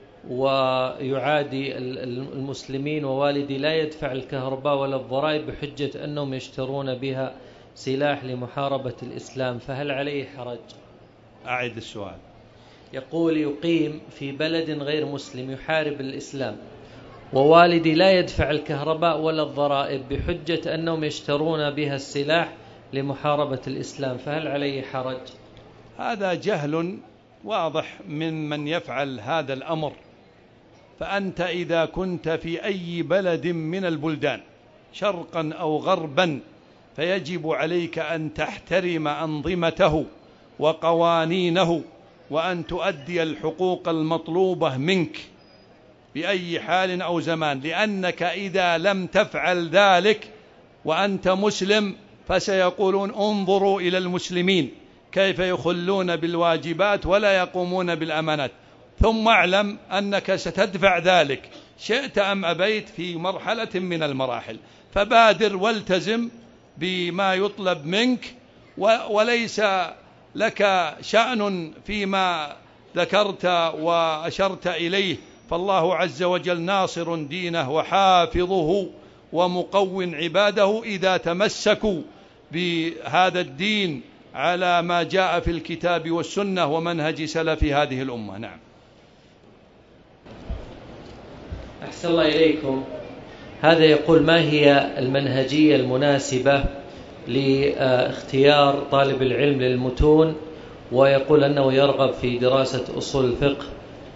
ويعادي المسلمين، ووالدي لا يدفع الكهرباء ولا الضرائب بحجة أنهم يشترون بها سلاح لمحاربة الإسلام، فهل عليه حرج؟ أعد السؤال. يقول: يقيم في بلد غير مسلم يحارب الإسلام، ووالدي لا يدفع الكهرباء ولا الضرائب بحجة أنهم يشترون بها السلاح لمحاربة الإسلام، فهل عليه حرج؟ هذا جهل واضح من يفعل هذا الأمر. فأنت إذا كنت في أي بلد من البلدان شرقا أو غربا فيجب عليك أن تحترم أنظمته وقوانينه، وأن تؤدي الحقوق المطلوبة منك بأي حال أو زمان، لأنك إذا لم تفعل ذلك وأنت مسلم فسيقولون: انظروا إلى المسلمين كيف يخلون بالواجبات ولا يقومون بالأمانات. ثم اعلم أنك ستدفع ذلك شئت أم أبيت في مرحلة من المراحل، فبادر والتزم بما يطلب منك، وليس لك شأن فيما ذكرت وأشرت إليه، فالله عز وجل ناصر دينه وحافظه ومقو عباده إذا تمسكوا بهذا الدين على ما جاء في الكتاب والسنة ومنهج سلف هذه الأمة. نعم. أحسن الله إليكم. هذا يقول: ما هي المنهجية المناسبة لاختيار طالب العلم للمتون؟ ويقول أنه يرغب في دراسة أصول الفقه،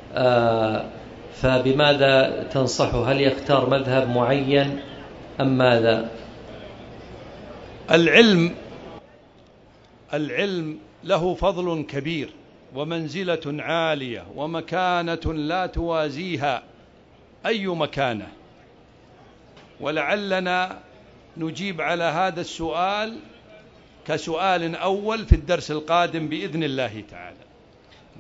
فبماذا تنصحه؟ هل يختار مذهب معين أم ماذا؟ العلم له فضل كبير ومنزلة عالية ومكانة لا توازيها أي مكانة، ولعلنا نجيب على هذا السؤال كسؤال أول في الدرس القادم بإذن الله تعالى.